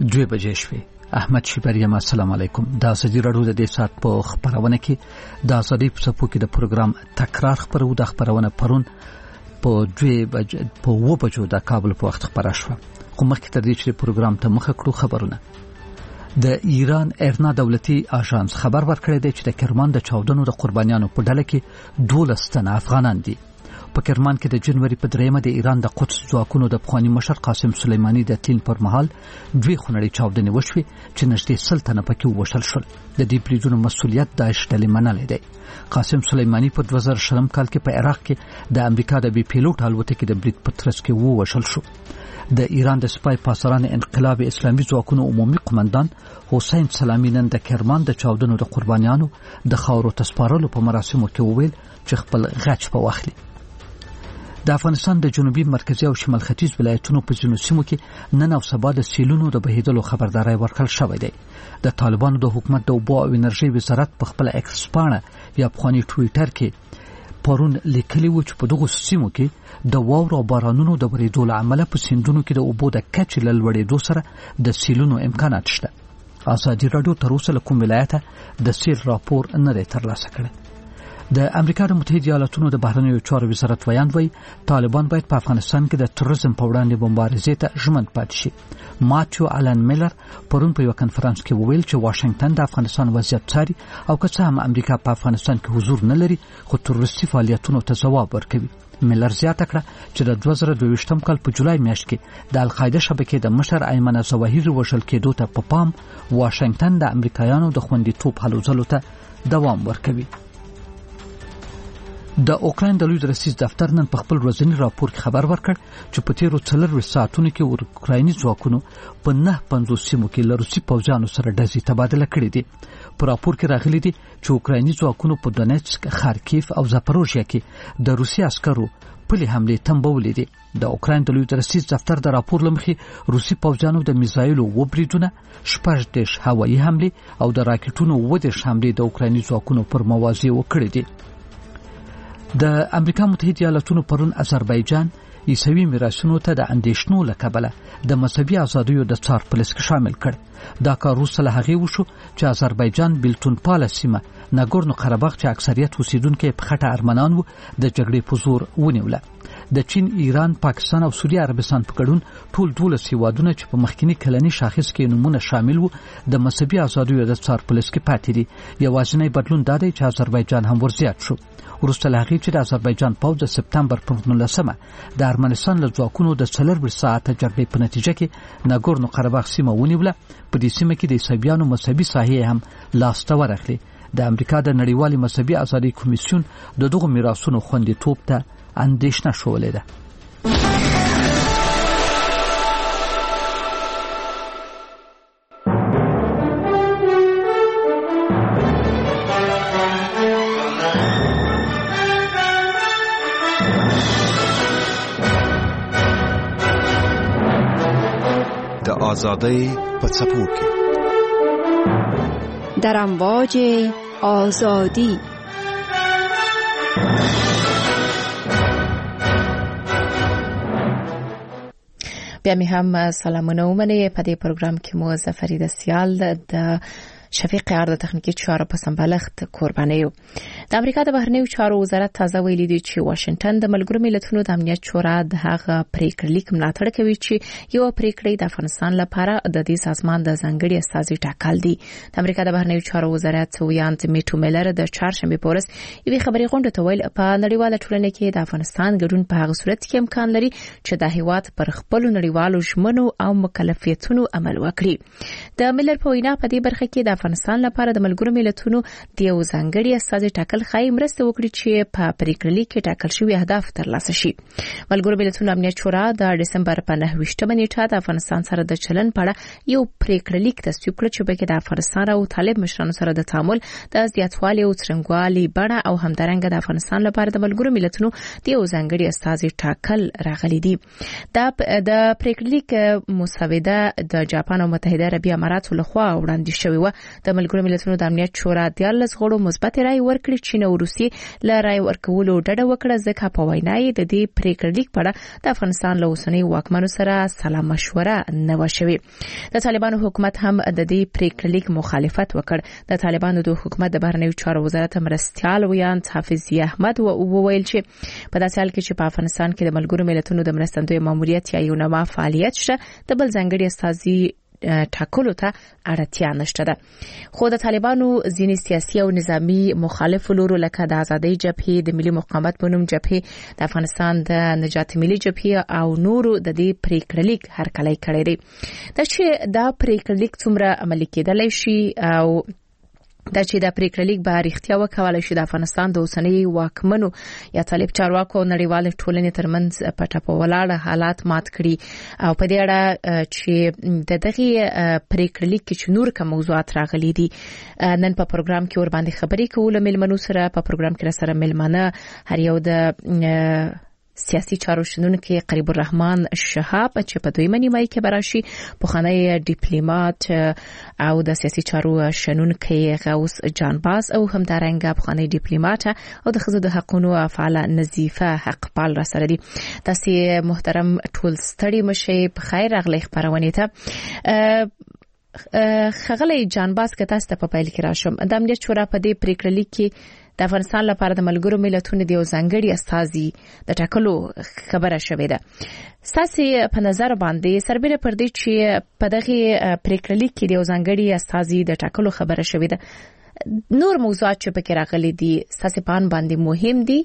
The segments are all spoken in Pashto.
2 بجې شوې. احمد شیبریم السلام علیکم. دا سجی راډیو د دې سات په خبرونه کې د ازادي په صفو کې د پروګرام تکرار خبرو د خبرونه پرون په 2 بجو د کابل په وخت خبره شو. خو مخکې تر دې چې پروګرام ته مخه کړو خبرونه د ایران ایرنا دولتي آژانس خبر ورکړی دی چې د کرمان د چاودنو د قربانیانو په ډله کې 12 تنه افغانان دي. په کرمان کې د جنوري په 3 د ایران د قدس ځواکونو د پخوانی مشر قاسم سلیمانی د تلین پر مهال 2 خونړۍ چاودنې وشوې چې نږدې 100 تنه پکې ووژل شول. د دې بریدونو مسؤلیت داعش ډلې منلی دی. قاسم سلیمانی په 2000 کال کې په عراق کې د امریکا د بي پیلوټ الوتکې د برید په ترڅ کې ووژل شو. د ایران د سپای پاسداران انقلاب اسلامي ځواکونو عمومي قومندان حسین سلامی نن د کرمان د چاودنو د قربانیانو د خاورو تسپارلو په مراسمو کې وویل چې خپل غچ په واخلي. د افغانستان د جنوبي مرکزي او شمال ختیځ ولایتونو په ځینو سیمو کې نن او سبا د سیلونو د بهیدلو خبرداري ورکړل شوې ده. د طالبانو د حکومت د اوبو او انرژي وزارت په خپل ایکس پاڼه یا په ټوئیټر کې پرون لیکلی و چې په دغه سیمو کې د واورو او بارانونو د ورېدو له امله په سیندونو کې د اوبو د کچې له لوړېدو سره د سیلونو امکانات شته. ازادي راډیو تر اوسه له کوم ولایته د سیل راپور نه دی ترلاسه کړی. د امریکا د متحده ایالاتونو د بهرنیو چارو وزارت وایي طالبان باید په افغانستان کې د تروریزم په وړاندې مبارزې ته ژمن پاتې شي. ماتیو آلن میلر پرون په یو کنفرانس کې وویل چې واشنگټن د افغانستان وضعیت څاري او که څه هم امریکا په افغانستان کې حضور نه لري خو تروریستي فعالیتونو ته ځواب ورکوي. میلر زیاته کړه چې د 2022 کال په جولای میاشت کې د القاعده شبکې د مشر ایمن ظواهری وژل کېدو ته په پام واشنگټن د امریکایانو د خوندیتوب هلو ځلو ته دوام ورکوي. د اوکراین د لوی رئیس دفتر نن په خپل ورځنی راپور کې خبر ورکړ چې په تیرو 4 ساعتونو کې اوکرایني ځواکونو په 950 سیمو کې له روسي پوځیانو سره ډزې تبادله کړې دي. په راپور کې راغلي دي چې اوکرایني ځواکونو په دونیتسک، خارکیف او زاپروژیا کې د روسي عسکرو پلي حملې تنبولې دي. د اوکراین د لوی رئیس دفتر د راپور لمخې روسي پوځیانو د میزایلو وبریدونه، 18 هوایي حملې او د راکټونو 20 حملې د اوکرایني ځواکونو پر مواضع وکړې دي. د امریکا متحده ایالاتونو پرون آذربایجان عیسوي میراثونو ته د اندېښنو له کبله د مذهبي ازادیو د څار په لیست کې شامل کړ. دا کار وروسته له هغې وشو چې آذربایجان بیلتون پاله سیمه ناګورنو قرهباغ چې اکثریت اوسیدونکي په خټه ارمنان وو د جګړې په زور ونیوله. د چین، ایران، پاکستان او سعودي عربستان په ګډون ټول 12 هیوادونه چې په مخکینی کلنی شاخص کې نمونه شامل وو د مذهبي ازادیو د څار په لیست کې پاتې دي. یوازینی بدلون دا دی چې آذربایجان هم ورزیات شو. وروسته له هغې چې د آذربایجان پوځ د سپتمبر په 19 د ارمنستان له ځواکونو د 4 ساعته جګړې په نتیجه کې ناګورنو قرهباغ سیمه ونیوله. په دې سیمه کې د عیسویانو مذهبي ساحې هم لاسته ورغلې. د امریکا د نړیوالې مذهبي ازادۍ کمیسیون د دغو میراثونو خوندیتوب ته اندېښنه شولې ده. آزادی په څپو کې در امواج آزادی. بیا می هم سلامونه ومنئ. په دې پروګرام کې مو ظفری د سیال د شفیق عرض تخنیکی چارو په سمبالښت قرباني یو. د امریکا د بهرنیو چارو وزارت تازه ویلي دی چې واشنگټن د ملګرو ملتونو د امنیت شورا د هغه پریکړې لیک ملاتړ کوي چې یو پریکړې د افغانستان لپاره د دې سازمان د ځانګړي استازي ټاکل دي. د امریکا د بهرنیو چارو وزارت ویانت میټو میلر د چهارشنبه په ورځ یوې خبري غونډه ته ویل په نړیواله ټولنه کې د افغانستان ګډون په هغه صورت کې امکان لري چې د هیواد پر خپل نړیوالو ژمنو او مکلفیتونو عمل وکړي. د میلر په وینا په دې برخه کې د افغانستان لپاره د ملګرو ملتونو د یو ځانګړي استازي ټاکل خای مرسته وکړي چې په پریکړه لیک کې ټاکل شوی اهداف ترلاسه شي. ملګرو ملتونو امنیت شورا د ډسمبر په 9 نیټه د افغانستان سره د چلن په اړه یو پریکړه لیک تصویب کړ چې په کې د افغانستان او طالب مشرانو سره د تعامل د زیاتوالي او څرنګوالي بڼه او همدارنګه د افغانستان لپاره د ملګرو ملتونو د یو ځانګړي استازي ټاکل راغلي دي. د پریکړه لیک مسوده د جاپان او متحده عربي اماراتو لخوا وړاندې شوې و د ملګرو ملتونو د امنیت شورا د 14 غړو مثبت رائے ورکړي چې نو روسي ل رائے ورکولو ډډه وکړه ځکه په وینا یې د دې پریکړې لیک په اړه د افغانستان له اوسنۍ واکمنو سره سلا مشوره نه وشوي. د طالبانو حکومت هم د دې پریکړې لیک مخالفت وکړ. د طالبانو د حکومت د بهرنیو چارو وزارت مرستيال ویان حافظ احمد وویل چې په داسې حال کې چې په افغانستان کې د ملګرو ملتونو د مرستندوی ماموریت یا یو نوې فعالیت شته د بل ځانګړي استازي ټاکلو ته اړتیا نشته ده. خو د طالبانو ځینې سیاسي او نظامی مخالف لورو لکه د آزادۍ جبهې د ملي مقاومت په نوم جبهې د افغانستان د نجات ملي جبهې او نورو د دې پریکړې لیک هرکلی کړی دی. چې دا پریکړې لیک څومره عملي کېدلی شي او دا چې د پریکړې لیک به اړتیا وکولای شي د افغانستان د اوسنۍ واکمنو یا طالب چارواکو او نړیوال ټولنې ترمنځ پټه په ولاړه حالات مات کړي او په دې اړه چې د دغه پریکړې لیک کې نور کوم موضوعات راغلي دي نن په پروګرام کې ور باندې خبرې کوو ملمنو سره. په پروګرام کې سره ملمنه هر یو د سیاسي چارو شنونکي قریب الرحمن شهاب چې په دویمه نیمه کې براشي پخوانی ډیپلوماټ او د سیاسي چارو شنونکي غوث جانباز او همدارنګه پخوانی ډیپلوماټ او د ښځو د حقوقو فعال نظیفه حقپال را سره دي. تاسو محترم ټول ستړي مشه په خیر اغلی خبرونه ته خغلی جانباز که تاسو په پیل کې راشم د امنیت شورا په دې پریکړې لیک کې د افغانستان لپاره د ملګرو ملتونو د یو ځانګړي استازي د ټاکلو خبره شوې ده. تاسو په نظر باندې سربېره پر دې چې په دغه پریکړې لیک کې د یو ځانګړي استازي د ټاکلو خبره شوې ده نور موضوعات چې پکې راغلي دي تاسو په ان باندې مهم دي؟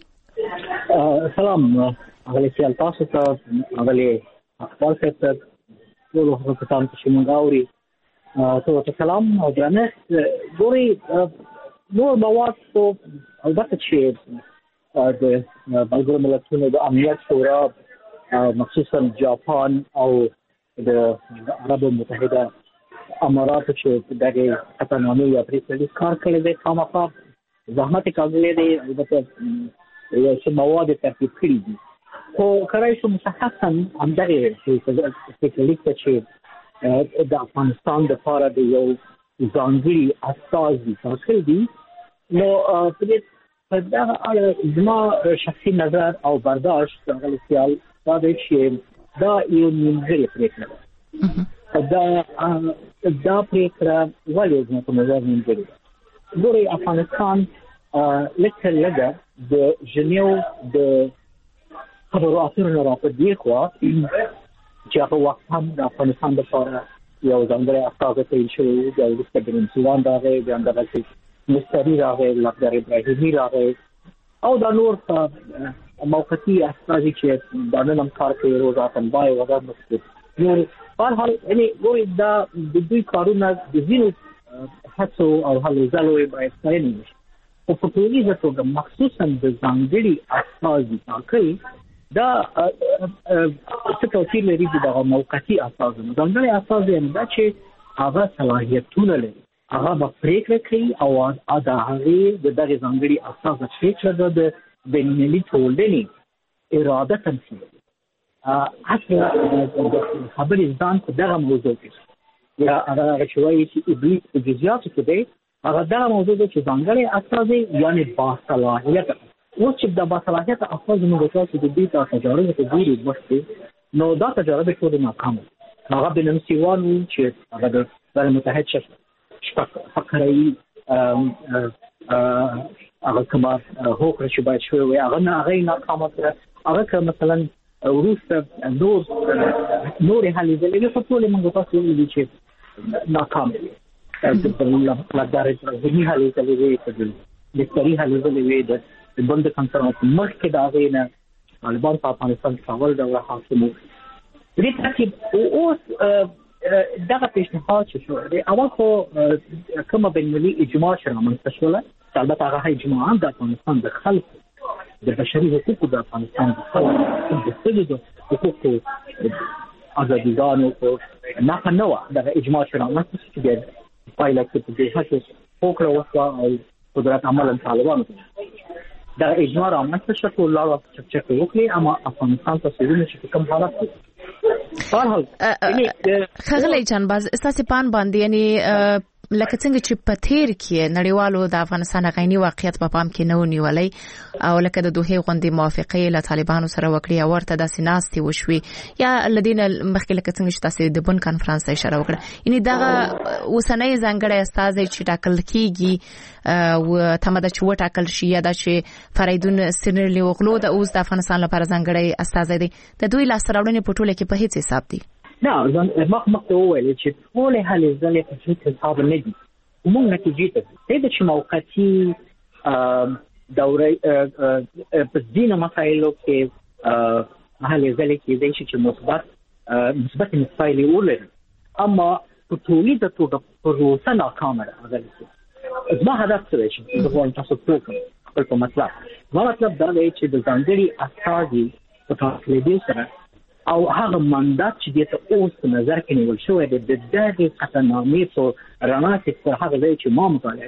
سلام اغلی سیال تاسو ته اغلی اخبار ته ټول وختان چې موږ اوري ته سلام او درنښت ګوري نور مواد خو البته چې د ملګرو ملتونو د امنیت شورا مخصوصا جاپان او د عربو متحده اماراتو چې دغه قطعنامې یا پریکړې لیک کار کړی دی خامخا زحمت کاږلی دی البته یو څه مواد ترتیب کړي دي خو کړای شو مشخصا همدغه پریکړې لیک چې د افغانستان لپاره د یو ځانګړي استازي ټاکل دي نو په دغه اړه زما شخصي نظر او برداشت غوښتل سیال دا دی چې دا یو نیمګړې پریکړه ده. دا پریکړه ولې زما په نظر نیمګړې ده؟ ګورئ افغانستان لږه د ژنیو د خبرو اترو نه راپدې خوا چې هغه وخت هم د افغانستان لپاره یو ځانګړی استازی تعیین شوی دی وروسته د سودان راغی بیا همدغسې مستری راغی لقدر ابراهیمي راغی او دا نور موقتي استازي چې دا نن هم کار کوي روزا تنبای وغیره مستر نور په هر حال یعنی ګورئ دا د دوی کارونه د ځینو هڅو او هلو ځلو یې باید ستاینه وشي خو په ټولیزه توګه مخصوصا د ځانګړي استازي ټاکل دا څه توپیر لري چې دغه موقتي استازي ځانګړي استازي هم دا چې هغه صلاحیتونه لري هغه به پریکړه کوي او دا هغه د دغه ځانګړي استازي پریکړه د بینالمللي ټولنې اراده تمثیلوي. اصل د خبرې ځان په دغه موضوع کې یا هغه چې وایي چې ابلیس په جزئیاتو کې دی هغه دغه موضوع ده چې ځانګړي استازي یعنی باصلاحیت اوس چې د باصلاحیت استازي موږ تاسو د دې تجارب ته ګورو مخکې نو دا تجارب ټول ناکامه هغه د نمسیوان چې هغه د بین متحد شخص فقري هغه کما هوکړه چې باید شوی وي هغه ناکامه کړه هغه که مثلا وروسته نور هلې ځلې په ټول موږ تاسو ویلي چې ناکام دي د لګارې ځینې هلې ځلې په مستری هلې ځلې د بند کنفرانس مخکې د هغې نه طالبان په افغانستان کې اول ډول حاکم وو. دې ترتیب اوس دغه پیشنهاد چې شو دی اول خو کومه بینالمللي اجماع چې رامنځته شوله البته هغه اجماع هم د افغانستان د خلکو د بشري حقوقو د افغانستان د خلکو د ښځو د حقوقو ازادیګانو په نښه نه وه دغه اجماع چې رامنځته شو چې بیا پایله کې په دې هڅې هوکړه وشوه او قدرت عملا طالبانو دغه اجماع رامنځته شو ټول لاره چکچکې وکړي اما افغانستان ته څېړنه چې کوم حالت دی خغلی جانباز استاسې پان باندې یعنی لکه څنګه چې په تیر کې نړیوالو د افغانستان غینی واقعیت په پام کې نه ونیولې او لکه د دوه غونډې موافقه له طالبانو سره وکړي او ورته د سیناستي وشوي یا لدین مخکې لکه څنګه چې تاسو د بن کانفرنس اشاره وکړه یعنی دا وسنۍ ځانګړی استاد چې ټاکل کیږي او تماده چې وټاکل شي یا د چې فریدون سینرلی وغلو د اوس د افغانستان لپاره ځانګړی استاد دی د دوی لاسراوړنې په ټوله کې په هیڅ حساب دي نه مخکې وویل چې ټول هلې ځلې په هیڅ حساب نه دي موږ نتیجې ته د چې موقتی دوره په ځینو مسایلو کې هلې ځلې کې د شي چې مثبت مسایل ولري اما په ټولي د توګه پروسه ناکامه ده زما هدف څه دی چې زه غواړم تاسو ته خپل په مطلب دا دی چې د ځانګړي استازي په ټاکلو سره او هغه مندات چې د اوس په نظر کې نیول شوی دی د دغه قطعنامې په رڼا کې پر هغه ځای چې ما مطالعه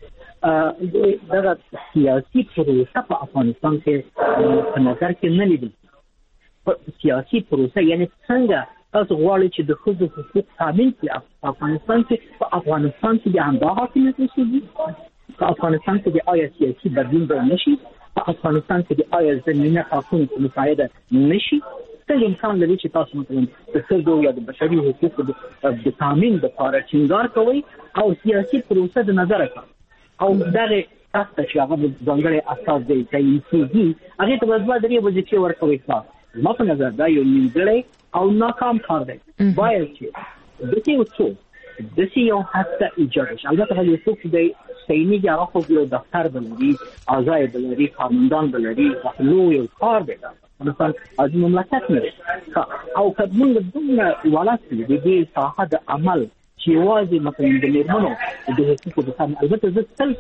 کړم دغه سیاسي پروسه په افغانستان کې په نظر کې نه لیدل سیاسي پروسه یعنی څنګه تاسو غواړئ چې د ښځو حقوق تامین کړي په افغانستان کې د همدا حاکمیت وشي په افغانستان کې د آیا سیاسي بدلون به نشي په افغانستان کې د آیا زمینه حقوقو مساعده نشي څنګه امکان لري چې تاسو مثلا د ښځو یا د بشري حقوقو د تامین لپاره ټینګار کوئ او سیاسي پروسه د نظر کړئ او دغه تاسو چې هغه ځانګړی اساس دی چې هغه ته وځي د وظیفې ورکوي تاسو ما په نظر دا یو نیمګړی او ناکام کار دی باید چې د دې یو حتی ایجاد شي البته هغه څوک چې سینې هغه خو یو دفتر بلري اعضای بلري قانوندان بلري نو یو کار دی مثلا از مملکت نه او کله موږ ولاسي د دې ساحه د عمل چې واځي مثلا د میرمنو د حقوقو د تامین البته زه تل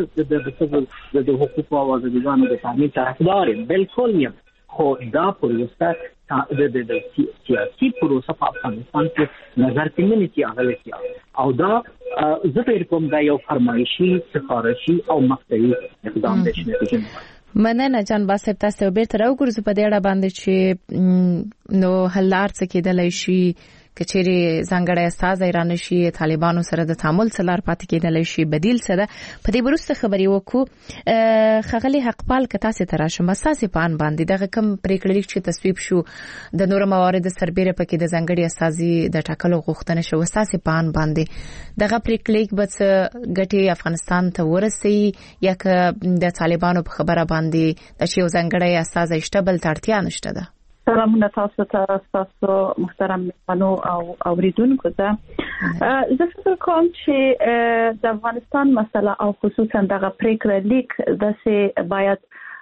چې د حقوقو او آزادیانو د تامین طرفدار یم بالکل یم خو دا پروسه د سیاسي پروسه په افغانستان کې نظر کې نه نیسي هغه او دا زه فکر کوم دا یو فرمایشي سفارشي او مقطعي اقدام دی مننه جان باسط تاسو بیرته راوګرځو په دې اړه باندې چې نو هلار څه کېدلای شي کچېری ځانګړی استاد ایران شي طالبانو سره د تعامل سلار پاتې کېدلای شي بدیل سره په دې برسته خبري وکړو خغلی حقپال کتا سي تراشم اساسي پان باندې دغه کم پریکړلیک چې تصویب شو د نور موارد سربېره پکې د ځانګړي استادي د ټاکلو غوښتنه شو اساسي پان باندې دغه پریکړلیک بس ګټي افغانستان ته ورسي یا د طالبانو په خبره باندې د شی ځانګړي استاد اشتبل ترتیا نشته ده سلامونه تاسو ته محترم مهمانو او اوریدونکو زه فکر کوم چې د افغانستان مسله او خصوصا دغه پریکړه لیک د سه باید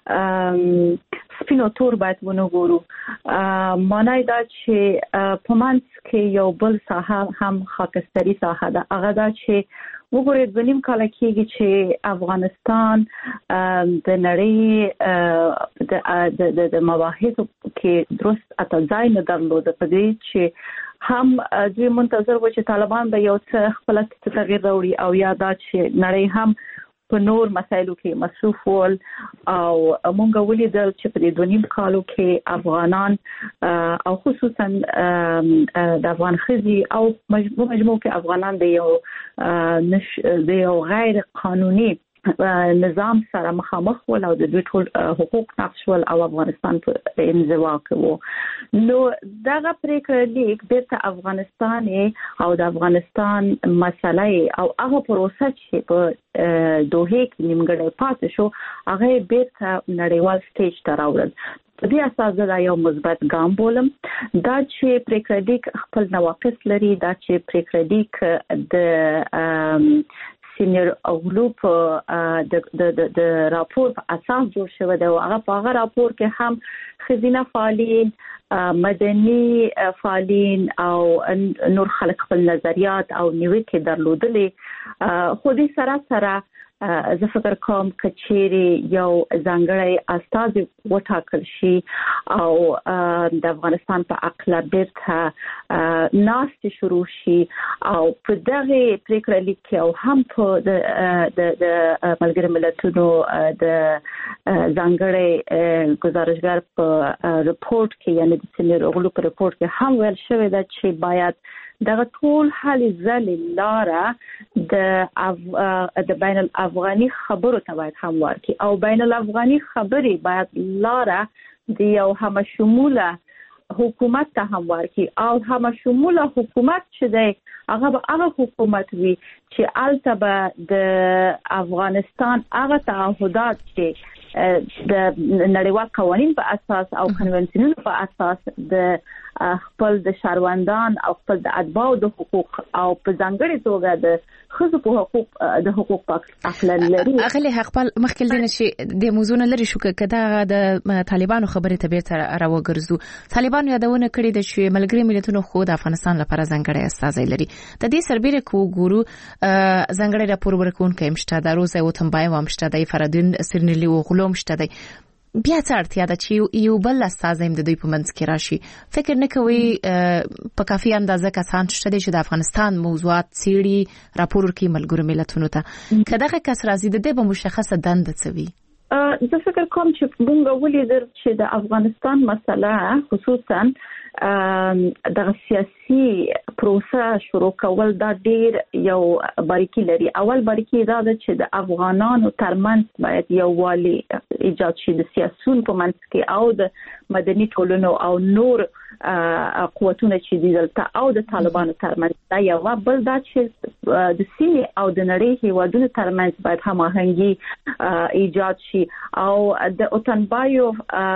سپینو تور باید ونګورو معنی دا چې په منځ کې یو بل ساحه هم خاکستري ساحه ده هغه دا چې وګورئ د نیم کال کېږي چې افغانستان د نړۍ د مباحثو کې درست اتځای نه درلود په دې چې هم دوی منتظر و چې طالبان به یو څه خپل تغییر راوړي او یا دا چې نړۍ هم په نور مسایلو کې مصروف ول او مونږ ولیدل چې په دې دونیم کالو کې افغانان او خصوصا د افغان خزي او مجموع کې افغانان د یو غیر قانوني نظام سره مخامخ ول او د دوی ټول حقوق نقض ول او افغانستان په انزوا کې نو دغه پریکړه لیک د افغانستان او د افغانستان مسله او هغه پروسه چې په دوه کې نیمګړی پاتې شو هغه بیرته نړیوال سټیج ته راوړل په دې اساس دا یو مثبت ګام بولم دا چې پریکړه لیک خپل نواقص لري دا چې پریکړه لیک د سینیر اغلوب د راپور په اساس جوړ شوی دی او هغه په هغه راپور کې هم خزینه فعالین مدني فعالین او نور خلک خپل نظریات او نیوکې درلودلې خو دې سره زه فکر کوم کچېری یو ځانګړی استاد وټاکل شي او د افغانستان په اقلابیت ناست شروع شي او په دغه پریکړه لیک او هم په د ملګری ملتونو د ځانګړی گزارشګر په رپورت کې یعنی د سینیر اغلو په رپورت کې هم ویل شوی دا چې باید دغه ټول حل ځلې لاره د بین الافغاني خبرو ته باید هموار کی او بین الافغاني خبرې باید لاره د یو همشموله حکومت ته هموار کی او همشموله حکومت چې دی هغه حکومت وي چې البته د افغانستان هغه تعهدات چې د نړیوال قوانین په اساس او کنونسیونونو په اساس د خپل د شهروندان او خپل د اتباع د حقوق او په ځانګړي توګه د ښځو په حقوق په اخلال لري. اغلی خپل مخکې دینه چې د موضوع نه لري شو کده د طالبانو خبرې ته بیرته راوګرځو. طالبانو یادونه کړې ده چې ملګری ملتونو خو د افغانستان لپاره ځانګړي استازي لري. د دې سربېره کو ګورو ځانګړي راپور ورکونکي مشته د روزه او تنبای و مشته د فرادین سرنلی او غلوم مشته دی. بیا څه اړتیا ده چې یو بل استازي د دوی په منځ کې راشي؟ فکر نه کوي په کافي اندازه کسان شته چې د افغانستان موضوعات څېړي راپور ورکړي ملګرو ملتونو ته؟ کداغه کس راځي د دې په مشخصه دنده څه وي؟ زه فکر کوم چې موږ ولیدل چې د افغانستان مسله خصوصا د سیاسي پروسه شروع کول دا ډیر یو باریکی لري. اول باریکی دا ده چې د افغانانو ترمنځ باید یو والی ایجاد شي د سیاسيون په منځ کې او د مدني ټولنو او نور قوتونه چې دي دلته او د طالبانو ترمنځ. دا یو بل دا چې د سیمې او د نړۍ هیوادونو ترمنځ باید هماهنګي ایجاد شي او د اوتنبایو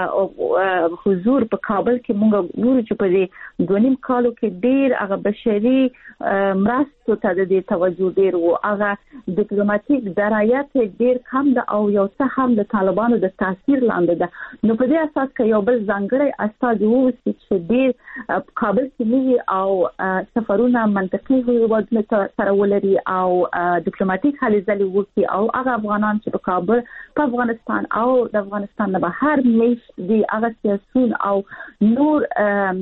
حضور په کابل کې موږ ګورو چې په دې 2.5 کالو کې ډیر هغه بشري مرستو ته د توجه ډیر او هغه ډیپلوماټیک درایت ډیر کم ده او یو څه هم د طالبانو د تاثیر لاندې ده. نو په دې اساس کې یو بل ځانګړی استاد ووسی چې ډیر کابل کې نه او سفرونه منطقي هیوادونو سره ولري او ډیپلوماټیک هلې ځلې وکړي او هغه افغانان چې په کابل په افغانستان او د افغانستان نه بهر مېش دي هغه سیاسيون او نور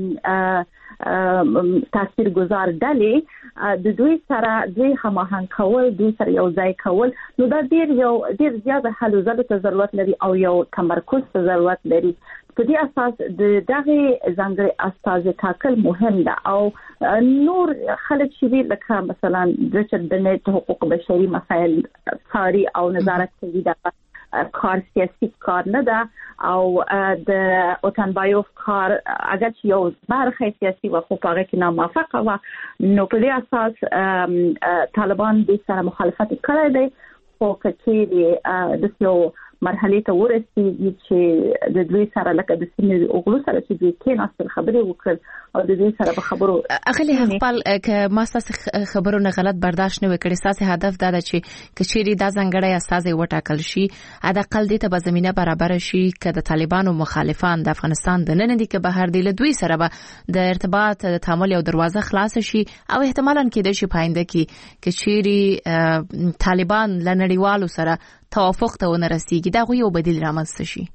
تاثیر گذار ډلې د دوی سره دوی هماهنګ کول دوی سره یو ځای کول نو دا ډیر زیاده حل زده ته ضرورت لري او یو تمرکز ته ضرورت لري. په دې اساس د دغه ځانګړي استازي ټاکل مهم ده او نور خلک چې لکه مثلا د چدنې حقوق بشري مسایل څاري او نظارت کوي دا کار سیاسي کار نه ده او د اوتنبایوف کار اگر چې یو برخه سیاسي و خو هغه کې ناموافقه و نو په دې اساس طالبان د سره مخالفت کړی دی خو کچې د یو مرحله ته ورسېږي چې د دوی سره لکه د سیمې اوغلو سره چې دوی کېناستل خبرې وکړ او د دوی سره په خبرو اخلي خپل ک ما تاسو خبرونه غلط برداشت نه وکړي. تاسو هدف دا چې کچېری د ځنګړی استازي وټاکل شي ادا قل دې ته به زمينه برابر شي ک د طالبانو مخالفان د افغانستان د نن دي ک بهر دی له دوی سره به د ارتباط د تعامل او دروازه خلاص شي او احتمالاً کې د شي پاینده کې کچېری طالبان لنړیوالو سره توافق ته ونرسیږي دا یو بدیل رامنځته شي.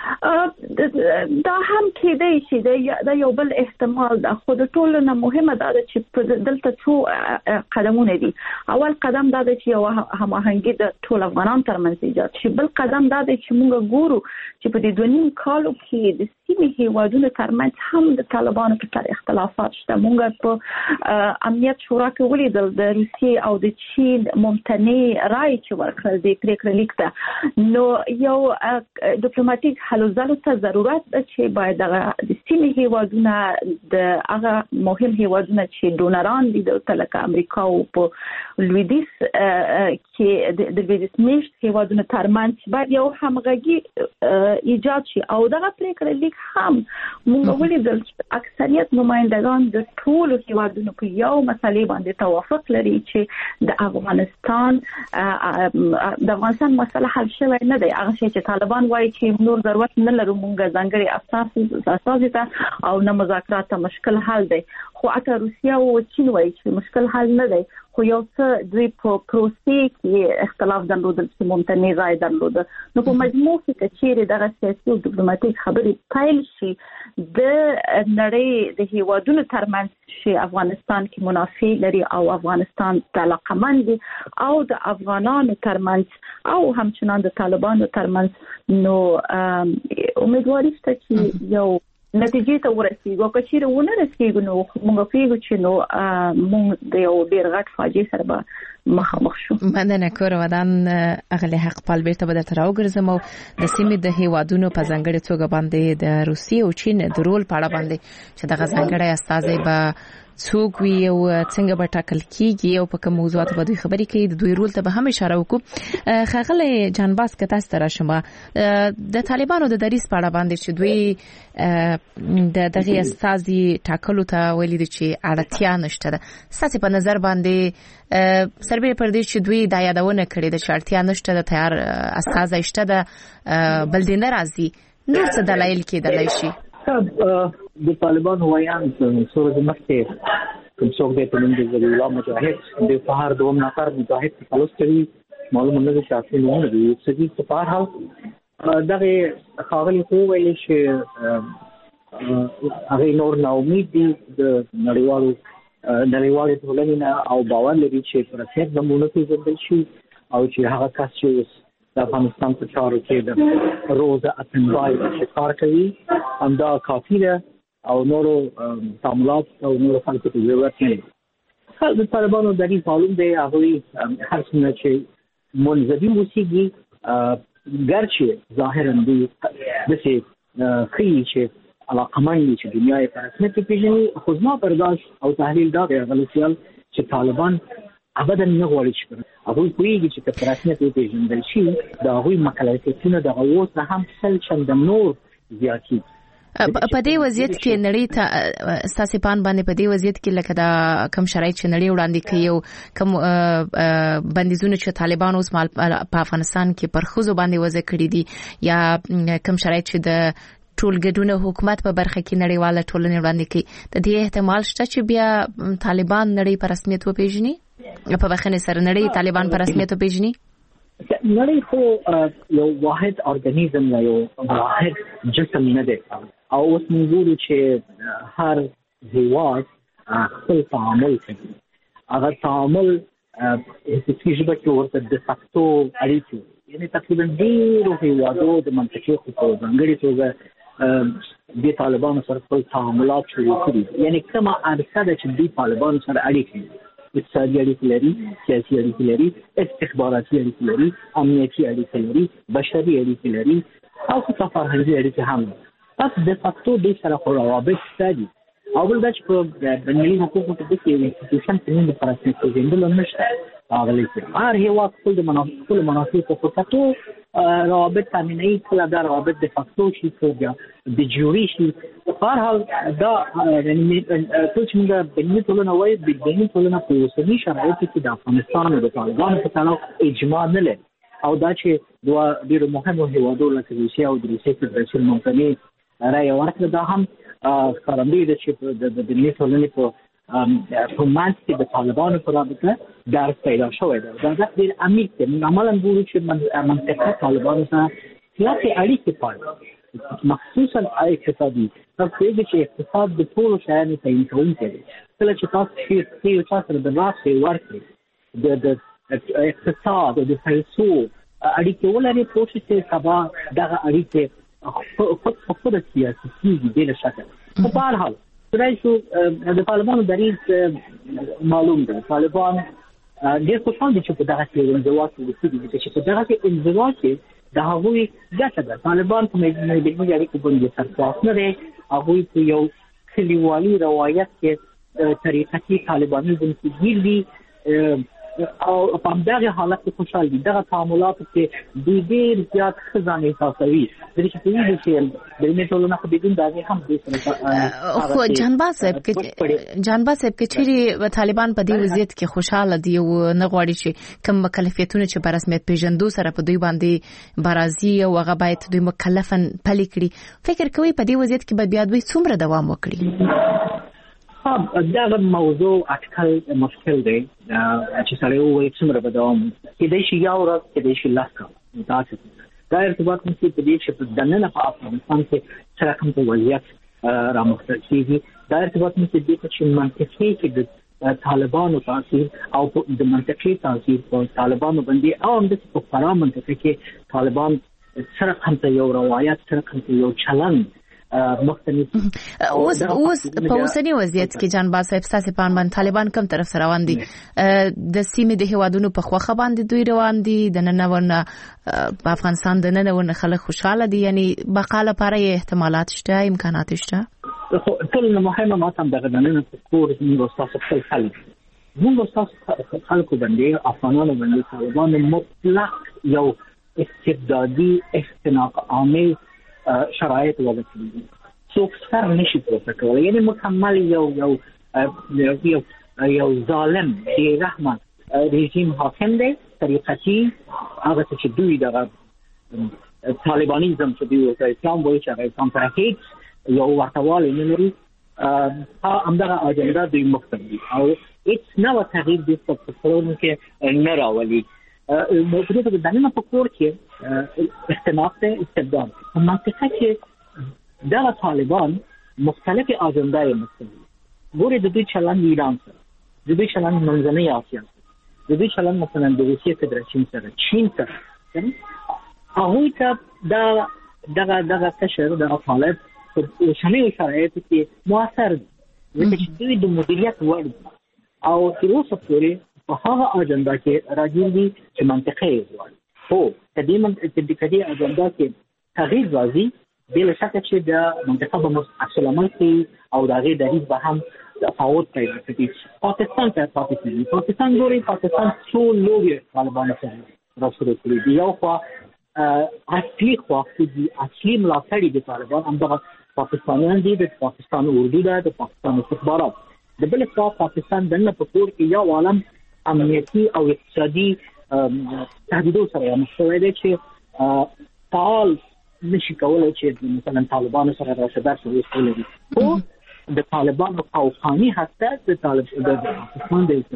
دا هم کېدای شي دا یو بل احتمال ده خو د ټولو نه مهمه ده چې دلته څو قدمونه دي. اول قدم دا ده چې یو هماهنګي د ټول افغانان ترمنځ ایجاد شي. بل قدم دا ده چې موږ ګورو چې په دې 2.5 کالو کې د سیمې هیوادونو ترمنځ هم د طالبانو په تر اختلافات شته. موږ په امنیت شورا کې ولیدل د روسیې او د چین ممتنع رای چې ورکړل د پریکړې لیک ده نو یو ډیپلوماټیک حل زلو ته ضرورت ده چې باید د سیمې هیوادونه د هغه مهم هیوادونه چې ډونران دي د تلک امریکا او په لویدیس کې د لویدیس میشت هیوادونو ترمنځ باید یو همغږي ایجاد شي او دغه پریکړه لیک هم موږ ولیدل چې اکثریت نمائندگان د ټولو هیوادونو په یو مسلې باندې توافق لري چې د افغانستان مسله حل شوی نه دی. هغه چې طالبان وایي چې نور ضرورت نه لرو مونږ ځانګړي اساسي ته او نه مذاکرات ته مشکل حل دی خو اته روسیا او چین وایي چې مشکل حل نه دی خو یو څه دوی په پروسې کې اختلاف درلودل چې ممتنع رای درلوده. نو په مجموع کې چې دغه سیاسي او ډیپلوماټیک خبرې پایل شي د نړۍ د هیوادونو ترمنځ چې افغانستان کې منافع لري او افغانستان د علاقمند او د افغانانو ترمنځ او همچنان د طالبانو ترمنځ نو امیدواري شته چې یو نتیجې ته ورسیږو که چیرې ونه رسیږو نو موږ پیږو چې نو موږ د یو ډېر غټ فاجعې سره به مخامخ شو. مننه کور ودان اغلی حق پال بیرته به تر راوګرځم او د سیمې د هیوادونو په ځانګړي توګه باندې د روسیې او چین د رول په اړه باندې چې د ځانګړي استازي به څوک وي او څنګه به ټاکل کیږي او په کوم موضوعات به دوی خبرې کوي د دوی رول ته به هم اشاره وکړو. خغله جانباز که تاسو ته راشم د طالبانو د دریس په اړه باندې چې دوی د دغه استازي ټاکلو ته ویلي دي چې اړتیا نشته ده. ستاسو په نظر باندې سربېره پر دې چې دوی دا یادونه کړې ده چې اړتیا نشته ده تیار استازي شته ده بل دې ناراضي نور څه دلایل کېدلای شي؟ د طالبانو ویان سورج مخکې کوم څوک د تنظیم د ذریعہ الله مجاهد د فهر دوم نفر مجاهد تلوس کوي معلومه نه چې اصلي نه دی چې په هر حال دغه خاغلی خو ویل شي هغه نور نه امید دي د نړیوالو ټولنې او باور لري چې پر اساس نمونه پیژندل شي او چې هغه کس چې د افغانستان په چارو کې د روزه اتنبای چې کار کوي همدا کافي ده او نورو تعاملات او نورو خلکو ته ضرورت نه لري. د طالبانو د دې معلوم دی هغوی هر څومره چې منځدي موسیقي ګرچې ظاهرا دی داسې ښیي چې علاقمند دي چې دنیا یې په رسمیت پېژني خو زما برداشت او تحلیل دا دی هغه سیال چې طالبان ابدا نه غواړي چې هغوی پوهېږي چې که په رسمیت وپېژندل شي د هغوی مکلفیتونه د اوس نه هم سل چنده نور زیاتېږي. په دې وضعیت کې نړۍ ته ستاسو پان باندې په دې وضعیت کې لکه دا کم شرایط چې نړۍ وړاندې کوي او کم بندیزونه چې طالبان اوس په افغانستان کې پر ښځو باندې وضع کړي دي یا کم شرایط چې د ټولګډونه حکومت په برخه کې نړیواله ټولنې وړاندې کوي د دې احتمال شته چې بیا طالبان نړۍ په رسمیت وپېژني په بخښنې سره نړۍ طالبان په رسمیت وپېژني؟ نړۍ خو یو واحد ارګانیزم یا یو واحد جسم نه دی او اوس موږ ګورو چې هر هیواد خپل تعامل کوي. هغه تعامل په ژبه کې ورته د فاکتو اړیکې یعنی تقریبا ډېرو هیوادو د منطقې خو په ځانګړې توګه د طالبانو سره خپل تعاملات شروع کړي یعنی کومه عرصه ده چې د طالبانو سره اړیکې اقتصادي اړیکې لري سیاسي اړیکې لري استخباراتي اړیکې لري امنیتي اړیکې لري بشري اړیکې لري او حتی فرهنګي اړیکې هم تاسو د فاکتو د سره خو روابط ستاسو او بل دا چې په بنیادي حقوقو کې د انسټیټیوشن په نوم د پراسمیت پېژندل نشته هغه لیکي هر هیواد خپل مناسب په فاکتو روابط تامینوي کله دا روابط د فاکتو شي یا د جوري شي په هر حال دا ټول چې موږ بنیادي ټولنه وایي د بنیادي ټولنه په اوسني شرایطو کې د افغانستان او د طالبانو په تړاو اجماع نه لري او دا چې دوه ډېرو مهمو هیوادو لکه روسیه او د روسیې فدراسیون ممکنه رایه ورکړه دا هم ښکارندوی ده چې د بنیادي ټولنې په منځ کې د طالبانو په رابطه درس پیدا شوی ده. دا ډېر عمیق دی. موږ عملاً ګورو چې منطقه طالبانو سره سیاسي اړیکې پالي مخصوصا اقتصادي. تاسو پوهېږئ چې اقتصاد د ټولو شیانو تعیین کوونکی دی. کله چې تاسو یو چا سره د لاس ورکړئ د اقتصاد او د پیسو اړیکې ولري پوه شئ چې سبا دغه اړیکې خود سیاسي کیږي بلا شک. په هر حال خدای شو د طالبانو دریځ معلوم ده. طالبان ډېر خوشحال دي چې په دغه کې انزوا کې چې په دغه کې انزوا کې د هغوی ګټه ده. طالبان په ملي اړیکو باندې سرپاس نه دی. هغوی په یو کلیوالي روایت کې طریقتي طالبانیزم کې ګیر دي او په همدغه حالت کې خوشحال دي. دغه تعاملات کې ډېر زیات ښه ځان احساسوي. د دې چې د دې ټولنه خو بدون دا هم دي خو جانباز صاحب کې چیرې طالبان په دې وضعیت کې خوشاله دي او نه غواړي چې کوم مکلفیتونه چې په رسمیت پیژندو سره په دوی باندې برازي او هغه باید دوی مکلفن پلي کړي. فکر کوي په دې وضعیت کې به بیا دوی څومره دوام وکړي؟ دا موضوع اټکل مشکل دی چې سره وایي څومره به دوام کېدای شي یا ورځ کېدای شي لاس کال دا ارتباط نشي په دې چې په دننه په افغانستان کې سره کوم وضعیت رامخته کیږي. دا ارتباط نشي د دې چې منطقي کې د طالبانو تاثیر او د منطقي تاثیر په طالبانو باندې او د په فرا منطقه کې طالبان سره کوم یو روایت سره کوم یو چلن مختلف اوس په اوسنی وضعیت کې جانباز صاحب ستاسو په اند طالبان کوم طرف سره روان دي د سیمې د هوادونو په خوخه باندې دوی روان دي د نن ورنه په افغانستان د نن ورنه خلک خوشاله دي یعنی بقا لپاره احتمالات شته امکانات شته ټول مهمه ما هم دغه نن په کور موږ تاسو خپل خلک موږ تاسو خلکو باندې افغانانو باندې طالبان مطلق یو استبدادي اختناق عامل شرایط وضع کړي څوک سر نشي پورته کولی یعنی مکمل یو ظالم بې رحمه رژیم حاکم دی طریقتي هغه چې دوی دغه طالبانیزم چې دوی ورته اسلام وایي چې هغه اسلام سره هیڅ یو ورتهوالی نه لري همدغه اجنډا دوی مختلف دي او هیڅ نوی تغییر دوی په خپلو کې نه راولي نو په دې د دننه په کور کې اختلاف ته استبداد په منطقه کې دا طالبان مختلف اجندای مختلف ګوري د دوی چلند ایران سره د دوی چلند منځنۍ اسیا سره د دوی چلند مثلا د روسیې فدراسیون سره چین سره هغوی ته دغه قشر د طالب په شمال شرایطو کې مؤثر دي ځکه چې دوی د مدیریت وړ او تر اوسه پورې په هغه اجنډا کې راځي دي چې منطقه یې وایي هو کدي اجنډا کې تغییر راځي بل شک چې د منطقه به اصل عمل کې او د غیر دریض به هم تفاوت پیدا کوي پاکستان ګوري پاکستان څو لوی طالبان سره راځي کړی یو خو اصلي خواخې دي اصلي ملاتړي د طالبان همدغه پاکستانیان دي د پاکستان اردو ده د پاکستان استخبارات د بل خوا پاکستان دنه په کور کې یو عالم امنیتي او اقتصادي تهدیدونو سره مخ دی چې فعال نشي کولای چې مثلا طالبان سره راشدار شي ولري او د طالبان او قومي حتی د پاکستان د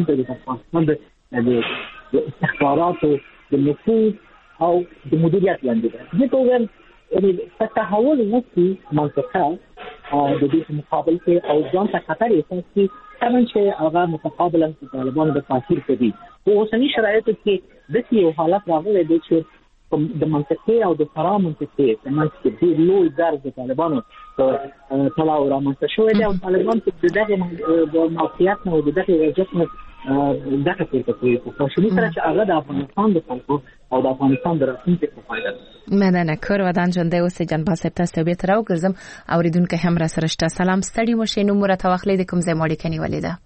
استخبارات د نفوذ او د مدیریت لاندې دي ته یعنی تحول وکړي منطقه د دې مقابل کې او ځان ته خطر احساس کوي څنګه چې هغه متقابلا طالبان د تاثیر کوي او اوسنی شرایطو کې د یو حالت راغلی دی چې د منطقه او د فرا منطقه د منطقه د لوی درز د طالبانو په تلاو رامنځته شوی دی او طالبان چې دغه موقعیت نه او دغه وضعیت نه دغه څه کوي په شمول سره چې هغه د افغانستان د خلکو او د افغانستان د راتلونکي په فایده مننه کور ودان ژوندۍ اوسې جنباز صاحب تاسو به تر راوګرځم اوریدونکو هم را سره شته سلام ستړي مو شي نو مرته واخلې د کوم ځای ماړي کني ولیدا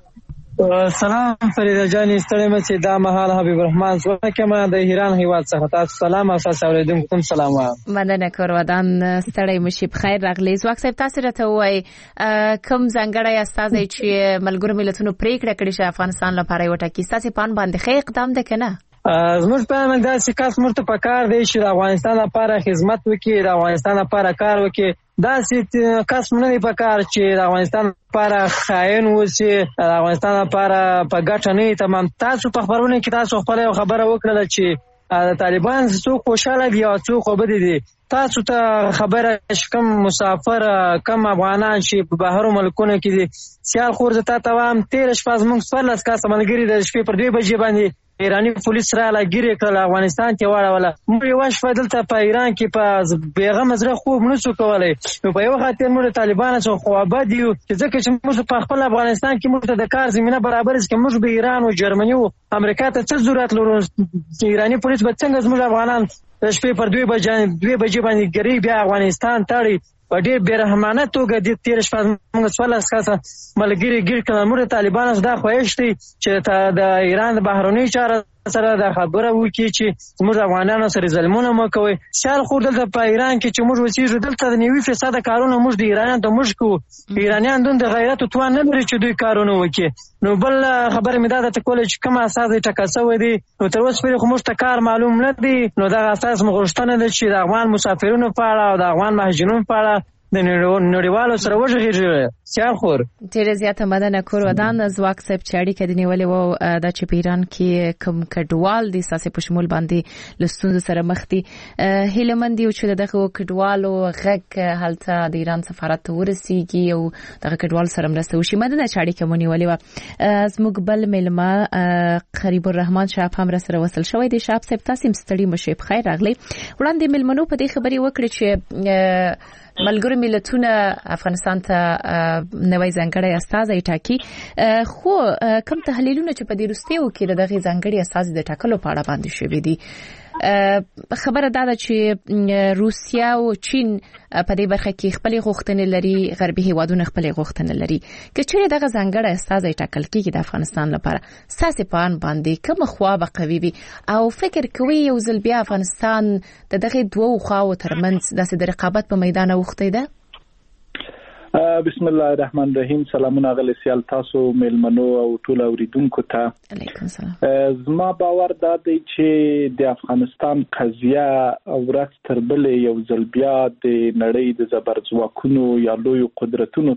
سلام فریده جاني ستړي مې چې دا مهال حبیب الرحمن زه کما د ایران هیواد څخه تاسو سلام او تاسو اوریدونکو کوم سلام مننه کور ودان ستړي مو شي بخیر راغلی زواک صاحب تاسو راته وای کوم ځنګړی استاد چې ملګرو ملتونو پریکړه کړې چې افغانستان لپاره یو ټاکي تاسو پان باندې خې اقدام ده کنه زموږ په من دا چې کاس مرته پکار دی چې د افغانستان لپاره خدمت وکړي د افغانستان لپاره کار وکړي دا چې کاس مونږ نه پکار چې د افغانستان لپاره خاين وسی د افغانستان لپاره په ګټه نه تمام تاسو په خبرونه کې تاسو خپل خبره وکړه چې د طالبان څوک خوشاله دي او څوک وبد دي تاسو ته خبره کم مسافر کم افغانان چې په بهرو ملکونو کې دي سیال خور زتا تمام 13 شپږ موږ سپارلس کاس ملګری د شپې پر 2 بجې باندې ایرانی پولیس را لګیرې کړل افغانستان ته واړوله موږ یو شپه دلته په ایران کې په بیغم زړه خوب نه څو کولای نو په یو خاطر موږ طالبان څخه خو آباد یو چې ځکه چې موږ په خپل افغانستان کې موږ ته د کار زمينه برابر است چې موږ به ایران او جرمني او امریکا ته څه ضرورت لرو ایرانی پولیس به څنګه زموږ افغانان شپې پر 2 بجې باندې ګری بیا افغانستان تاړي په ډېر بیرحمانه توګه د 13 شپږ موږ سوالس کاسه ملګری ګیر کړه موږ طالبان دا خوښتي چې د ایران د بهرنی چارو سره د خبره وکړي چې موږ افغانانو سره ظلمونه مکوي سیال خور دلته په ایران کې چې موږ وسیږو دلته د 90% کارونه موږ د ایرانیانو ته موږ کو ایرانیان د غیرت او توان نه لري چې دوی کارونه وکړي نو بل خبره مې دا ته کولای چې کوم اساس ټکاسو دي نو تر اوسه پورې خو موږ ته کار معلوم نه دي نو دا اساس مغشتنه ده چې د افغان مسافرونو په اړه او د افغان مهاجرینو په اړه د نړیوالو سره وژغېږي سیال خور ډېر زیاته مننه کور ودان زواک صاحب چې اړیکه دی نیولې وو د چې په ایران کې کوم کډوال دي ساسې په شمول باندې لستون سره مخ دي هیلمن دی چې دغه کډوالو غږ هلته د ایران سفارت ته ورسیږي او دغه کډوال سره مرسته وشي مننه چې اړیکه مو نیولې وو زموږ بل ملما قریب الرحمن شاپ هم سره وصل شوی دی شاپ صاحب تاسو ستړي مشه بخیر راغلی وړاندې ملمنو په دې خبري وکړي چې ملګرو ملتونو افغانستان ته نوې ځانګړی استازی ټاکي، خو کوم تحلیلونه چې په دې وروستیو کې دغه ځانګړي استازي د ټاکلو په اړه باندې شوې دي، خبره دا ده چې روسیا او چین په دې برخه کې خپل غوښتنې لري، غربي هیوادونه خپل غوښتنې لري. که چیرې دغه ځانګړی استازی ټاکل کېږي د افغانستان لپاره، ساسي پان باندې کوم خوا به قوي وي او فکر کوي یو ځل بیا افغانستان د دغه دوه خواو ترمنځ د رقابت په میدان وخته ده؟ بسم الله الرحمن الرحیم. سلامونه غلی سیال تاسو میلمنو او ټول اوریدونکو ته. علیکم سلام. زما باور دا دی چې د افغانستان قضیه ورځ تر بلې یو ځل بیا د نړۍ د زبرځواکونو یا لوی قدرتونو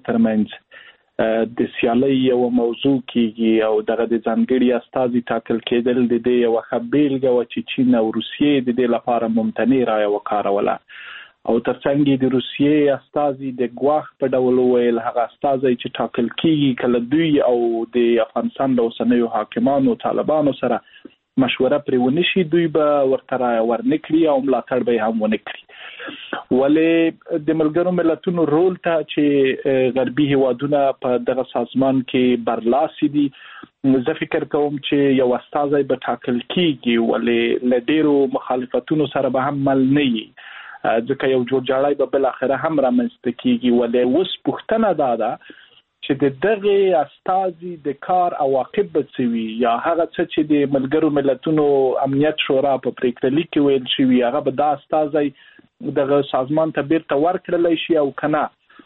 ترمنځ د سیالۍ یو موضوع کیږي او دغه د ځانګړي استازي ټاکل کېدل د دې یو خبرګه و چې چین او روسیې د دې لپاره ممتنع رایه وکاروله او ترڅنګ د روسیې استازي د ګواښ په ډول ویل هغه استازي چې ټاکل کیږي کله دوی او د افغانستان د اوسنیو حاکمانو طالبانو سره مشوره پرې ونشي، دوی به ورته ورنکړي او ملاتړ به هم ونکړي. ولې د ملګرو ملتونو رول ته چې غربي هیوادونه په دغه سازمان کې برلاسي دي، زه فکر کوم چې یو استازي به ټاکل کیږي، ولې له ډیرو مخالفتونو سره به هم مل نه وي، ځکه یو جوړجاړی به بل اخره هم رامنځته کیږي. ولې اوس پوښتنه دا ده چې د دغه استازي د کار عواقب به څه وي، یا هغه څه چې د ملګرو ملتونو امنیت شورا په پریکړه لیک کې ویل شوی هغه به دا استازي دغه سازمان ته بیرته ورکړل شي او کنه.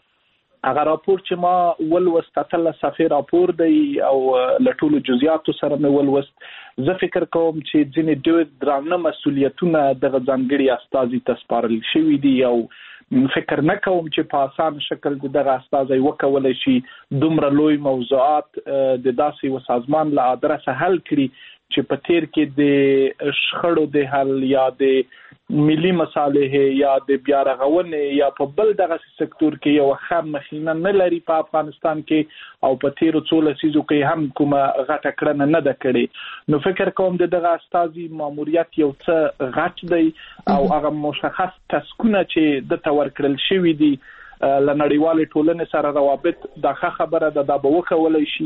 هغه راپور چې ما ولوست اتل صفحه راپور دی او لټول جزئیاتو سره مې ولوست، زه فکر کوم چې ځینې ډېر درانه مسؤلیتونه دغه ځانګړي استازي ته سپارل شوي دي او فکر نه کوم چې په اسان شکل دغه استازي وکولای شي دومره لوی موضوعات د داسې و سازمان له ادرسه حل کړي چې په تیر کې د شخړو د حل یا د ملي مصالحه یا د بیا رغونې یا په بل دغه سکتور کې یو خام مخینه نه لري په افغانستان کې او په تیر څو لسیزو کې هم کومه غټه کړنه نه ده کړې. نو فکر کوم دغه استازي ماموریت یو څه غټ دی او هغه مشخص تسکونه چې د تور کړل شوی دي ل نړیوال ټولنې سره روابط د خبره ده د بوکولای شي،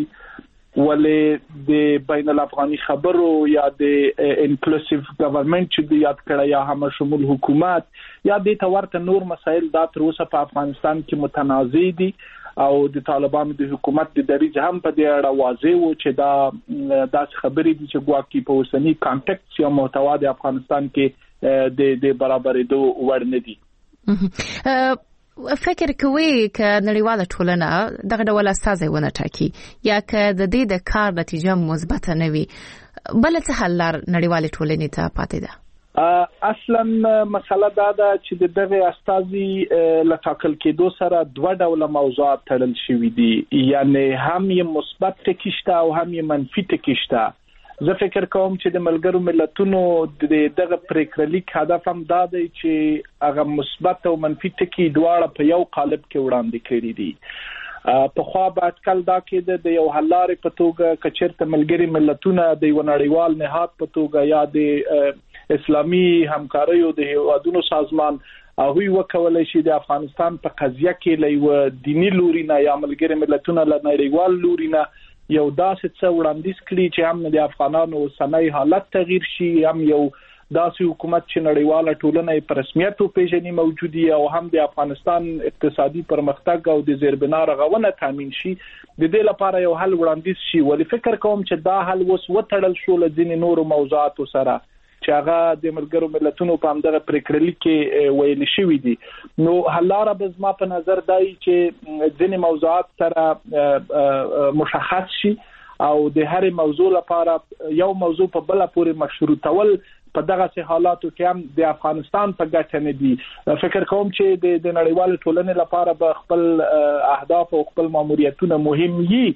ولې د بین الافغاني خبرو یا د انکلوسیو ګورنمنت چې د یاد کړه یا هم شمول حکومت یا د تورته نور مسایل دا تر اوسه په افغانستان کې متنازع دي او د طالبانو د حکومت د دریځ هم په دې اړه واضح و چې دا داس خبرې دي چې ګواکې په اوسنی کانټیکس یا محتوا د افغانستان کې د برابرېدو وړ نه دي. فکر کوي ک نړیواله ټولنه دغه ډول استازي ونه ټاکي یا ک د دې د کار نتیجه مثبت نه وي، بل څه حل نړیواله ټولنې ته پاتې ده؟ اصلا مسله دا ده چې دغه استازي له ټاکل کېدو سره دوه ډول موضوعات تړل شوي دي، یعنی هم یې مثبت ټکیشته او هم یې منفي ټکیشته. زه فکر کوم چې د ملګرو ملتونو دغه پریکړه لیک هدف هم دا دی چې هغه مثبت او منفي ټکي دواړه په یو قالب کې وړاندې کړي دي. په خوا بعد کله دا کې د یو حلارې په توګه کچرته ملګری ملتونه د یو نړیوال نهاد په توګه یا د اسلامي همکاریو د هیوادونو سازمان هغه وکولای شي د افغانستان په قضیه کې لوي دینی لوري نه یا ملګری ملتونه له نړیوال لوري نه یو داسې څه وړاندیز کړي چې هم د افغانانو اوسنۍ حالت تغییر شي، هم یو داسې حکومت چې نړیواله ټولنه په رسمیت پیژني موجودي او هم د افغانستان اقتصادي پرمختګ او د زیربنا رغونه تضمین شي. د دې لپاره یو حل وړاندیز شي، ولې فکر کوم چې دا حل اوس وتړل شو له ځینې نورو موضوعاتو سره چې هغه د ملګرو ملتونو په همدغه پریکړه لیک کې ویل شوی دي. نو حلاره به زما په نظر دی چې ځینې موضوعات سره مشخص شي او د هر موضوع لپاره یو موضوع په بل پورې مشروطول په دغه حالاتو کې هم د افغانستان په ګټه نه دي. فکر کوم چې د نړیوال ټولنې لپاره به خپل اهداف او خپل ماموریتونه مهم وي،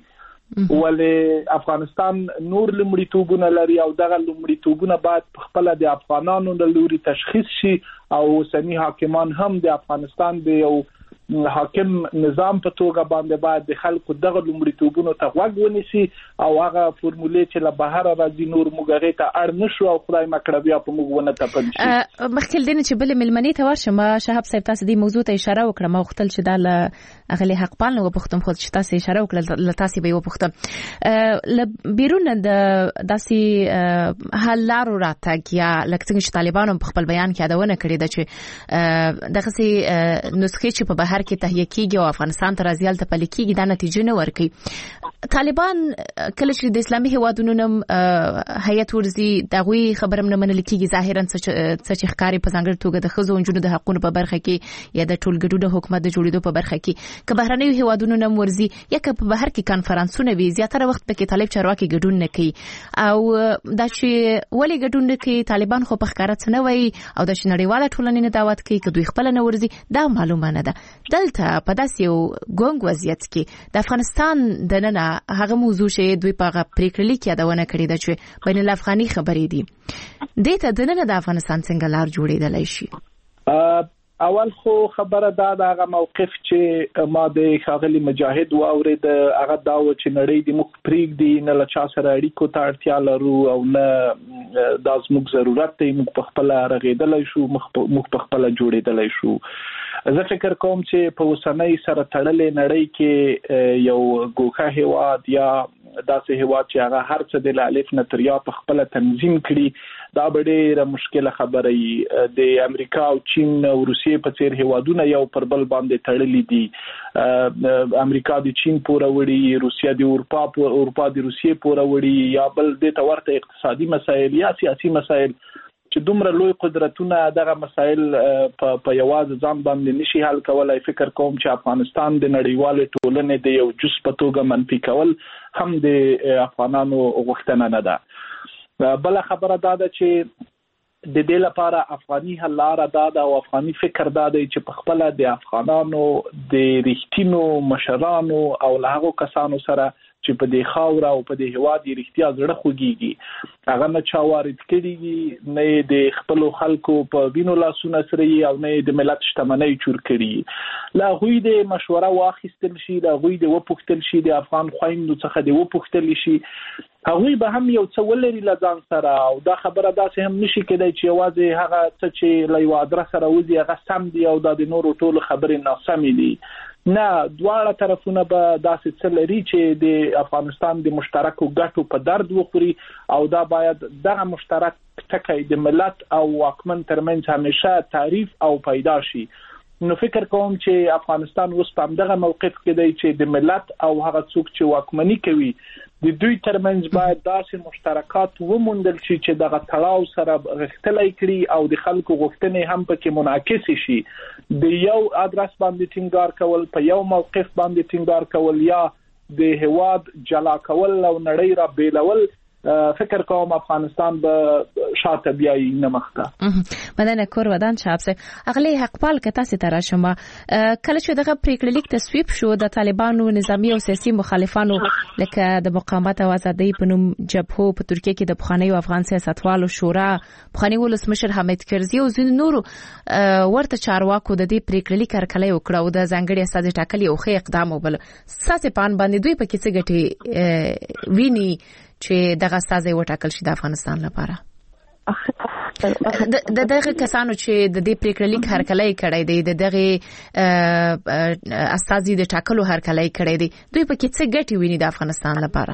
ولې افغانستان نور لومړیتوبونه لري او دغه لومړیتوبونه باید په خپل د افغانانو د لوري تشخیص شي او سنی حاکمان هم د افغانستان د یو حاکم نظام په توګه باندې باید د خلکو دغه لومړیتوبونو ته غوږ ونیسي او هغه فورمولې چې له بهر راځي نور موږ هغه ته اړ نشو او خدای مکړه بیا په موږ ونه تپل شي. مخکې دین چې بل ملمنې ته ورشم شهاب صاحب تاسو دې موضوع ته اشاره وکړه ما وختل چې دا اغلی حق پال نو پختم خو چې تاسو اشاره وکړه تاسو به وپختم بیرون د داسې حل لارو راتګ یا لکه څنګه چې طالبانو په خپل بیان کې یادونه کړې ده چې دغه سي نسخې چې په بهر کې تهیه کیږي او افغانستان ته راځي ته پلي کیږي دا نتیجه نه ورکړي. طالبان کله چې د اسلامي هیوادونو نم هیئت ورزي دغوی خبرم نه منل کیږي ظاهرا څه ښکاری په ځانګړي توګه د خزو انجونو د حقوقو په برخه کې یا د ټولګډو د حکومت د جوړېدو په برخه کې که بهرنیو هیوادونو نم ورزي یا که په بهر کې کانفرنسونه وي زیاتره وخت پکې طالب چارواکي ګډون نه کوي او دا چې ولې ګډون نه کوي طالبان خو په ښکارا څه نه وایي او د نړیواله ټولنې نه دعوت کوي که دوی خپل نه ورزي دا معلومه نه ده. دلته په داسې یو ګونګ وضعیت کې د افغانستان د نن هغه موضوع چې دوی په پریکړه لیک یادونه کړې ده چې بین الافغاني خبرې دي دته د نن د افغانستان څنګه لار جوړېدلای شي. اول خو خبره دا هغه موقف چې ما د ښاغلي مجاهد واورید هغه دا و چې نړۍ د مخ پریګ دی نه له چا سره اړیکو ته اړتیا لرو او نه دا زموږ ضرورت دی موږ په خپل رغېدلای شو موږ په خپل جوړېدلای شو. زه فکر کوم چې په اوسنۍ سره تړلې نړۍ کې یو ګوښه هیواد یا داسې هیواد چې هغه هر څه د الف نه تر یا په خپل تنظیم کړي دا ډېره مشکله خبره ای. د امریکا او چین او روسیې په څیر هیوادونه یو پر بل باندې تړلې دي. امریکا د چین پورې وړي روسیا د اروپا د روسیې پورې وړي یا بل د تورته اقتصادي مسایل یا سیاسي مسایل چې دومره لوی قدرتونه دغه مسایل په یوازې ځان باندې نشي حل کولای. فکر کوم چې افغانستان د نړیوال ټولنې د یو جز په توګه منفي کول هم د افغانانو غوښتنه نه ده. بل خبره دا ده چې د دې لپاره افغاني حل لاره دا ده او افغاني فکر دا دی چې په خپل د افغانانو د رښتینو مشرانو او له هغو کسانو سره چې په دې خاور او په دې هواد یې رښتیا زړه خوږيږي هغه نه چا وارد کړي نه د خپل خلکو په وینو لاسونه سره او نه د ملت شتمنۍ چور کړي. لا غوی د مشوره واخیستل شي لا غوی د وپوښتل شي د افغان خويندو څخه د وپوښتل شي هغه به هم یو څه ولري لځان سره او دا خبره داسې هم نشي کېدای چې یوازې هغه څه چې له یو ادرس سره وځي هغه سم دی او د نورو ټولو خبرې ناسمې دي. نه دواړه طرفونه به داسې څه لري چې د افغانستان د مشترکو ګټو په درد وخوري او دا باید دغه مشترک ټکی د ملت او واکمن ترمنځ همیشه تعریف او پیدا شي. نو فکر کوم چې افغانستان اوس په دغه موقف کې دی چې د ملت او هغه څوک چې واکمني کوي د دوی ترمنځ باید داسې مشترکات وموندل شي چې دغه تړاو سره غښتلای کړي او د خلکو غوښتنې هم پکې منعکس شي. د یو ادرس باندې ټینګار کول په یو موقف باندې ټینګار کول یا د هواد جلا کول او نړۍ را بیلول فکر کوم افغانستان به شاته بیاي نه مخته. مدنه کور ودان شاب سه اغلی حق پال که تاسو ته راشم کله چې دغه پریکړه لیک تصویب شو د طالبانو نظامی او سیاسي مخالفانو لکه د مقاومت او ازادۍ په نوم جبهو په ترکیه کې د بخانیو افغان سیاستوالو شورا بخانی ولسمشر حمید کرزي او ځین نورو ورته چارواکو د دې پریکړه لیک هرکلی وکړه او د ځانګړي استاد ټاکلي او خې اقدام وبل ساسه پان باندې دوی په کې څه ګټي ویني چې دغه استازي وټاکل شي د افغانستان لپاره. د دغه کسانو چې د دې پریکړه لیک هرکلی کړی دی د دغه استازي د ټاکلو هرکلی کړی دی دوی په کې څه ګټي ویني د افغانستان لپاره؟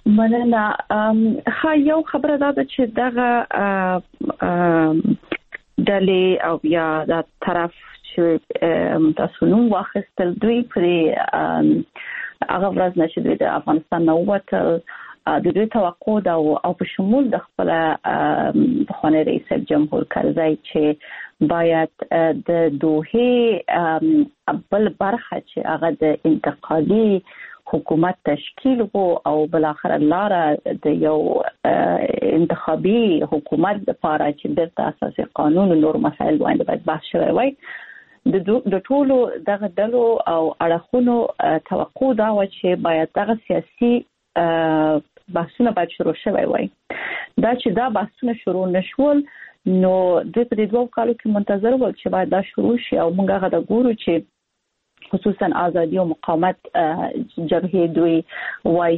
مننه. یو خبره دا ده چې دغه ډلې او یا د طرف چې تاسو نو واخیستل دوی پرې هغه ورځ نشي د افغانستان نو وټل د دې توقع دا او په شمول د خپل بخوانی رئیس جمهور کرزی چې باید د دوه بل برخه چې هغه د انتقالي حکومت تشکیل او بل اخر لاره د یو انتخابي حکومت لپاره چې د اساسي قانون او نور مسایل باندې باید بحث شوی وي. د ټولو دغه ډلو او اړخونو توقع دا و چې باید دغه سیاسي بحثونه باید شروع شوی وي. دا چې دا بحثونه شروع نشول نو د دې دوه کالو کې منتظر ول چې باید دا شروع شي او موږ هغه د ګورو چې خصوصا ازادي او مقاومت جبهه دوی وایي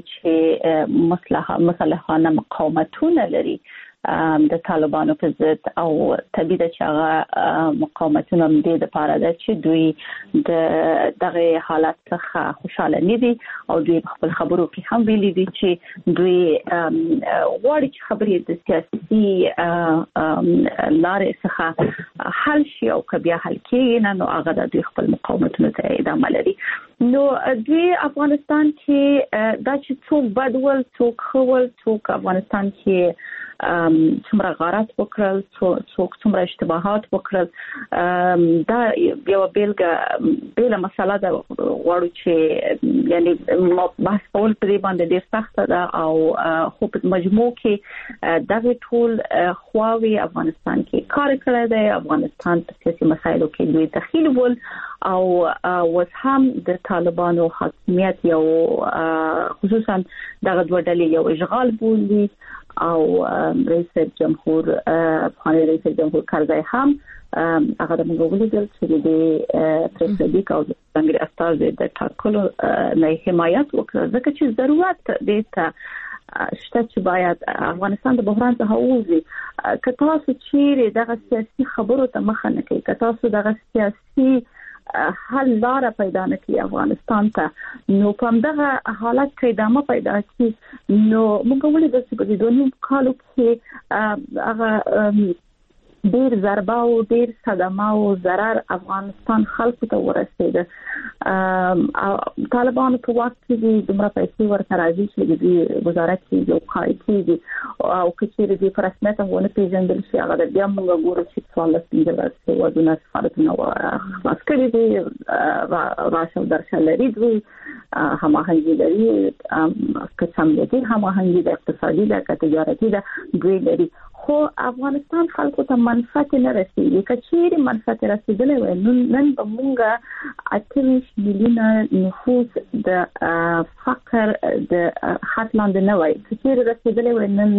چې مسلحانه مقاومتونه لري د طالبانو په ضد او طبيعي چې هغه مقاومتونه د لپاره د چې دوی د دغه حالت څخه خوشاله نه دي او دوی خپل خبرو کې هم ویلي دي چې دوی غواړي چې خبرې د سیاسي لارې څخه حل شي او کبیا حل کېږي نو هغه د دوی خپل مقاومتونو ته ادامه لري. نو دوی افغانستان کې دا چې څوک بدول څوک خول څوک افغانستان کې څومره غارت وکړل څوک څومره اشتباهات وکړل دا یو بیل مسله ده غواړو چې یعنی بحث کول په دې باندې ډیر سخت ده او خو په مجموع کې دغه ټول خواوی افغانستان کې کار کړی دی. افغانستان په سیاسي مسایلو کې دوی دخیل ول او وس هم د طالبانو حاکمیت یو خصوصا دغه دوه ډلې یو اشغال بولي او رئیس جمهور افغاني رئیس جمهور کرزی هم هغه د موږ ولې چې د پرېکړې او د څنګه استاد د ټاکلو نه حمایت وکړه ځکه چې ضرورت دی ته شته چې باید افغانستان د بحران څخه ووځي. که تاسو چیرې دغه سیاسي خبرو ته مخه نه کوي که تاسو دغه سیاسي حل لاره پیدا نه کړي افغانستان ته نو په دغه حالت کې ادامه پیدا کړي نو موږ ولې د څه په دوه کالو کې هغه ډیر ضربه او ډیر صدمه او ضرر افغانستان خلکو ته ورسېده. طالبانو په وخت کې دومره پیسې ورته راځي چې د وزارت کې یو کار کېږي او کچېره د رسمیت ونه پیژندل شي هغه بیا موږ ګورو چې څومره ستونزې ودونه سفارتونه خلاص کړي دي راشه درشه لري دوی هماهنګي لري که څنګه دي هماهنګي د اقتصادي د تجارتي د دوی لري خو افغانستان خلکو ته منفعت نه رسیږي. کچېری منفعت رسیدلې وای نن به مونږه 28 میلیونه نفوس د فقر د خط لاندې نه وای. کچېری رسیدلې وای نن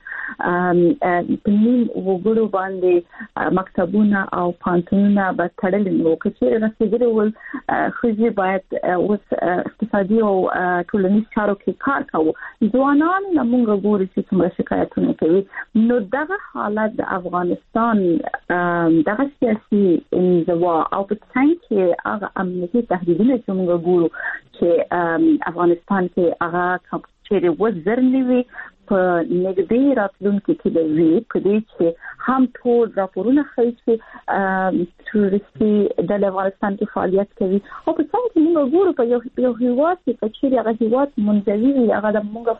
به تنين وګړو باندې مکتبونه او پانتونونه به تړل نو. کچېری رسیدلې ول خو باید اوس اقتصادي او ټولنیز چارو کې کار کوو. ځوانان موږ ګورو چې څومره شکایتونه کوي. نو دغه حالت د افغانستان دغه سیاسي انزوا او په څنګه کې هغه امنیتي تهدیدونه چې موږ ګورو چې افغانستان کې هغه چې وزرنوي په نګدي راتلونکو کې د وی په دې چې هم ټول راپورونه ښیي چې ټوریستي د افغانستان کې فعالیت کوي او په څنګه کې موږ ګورو په یو هیواد کې چې هغه هیواد منځوي هغه د موږ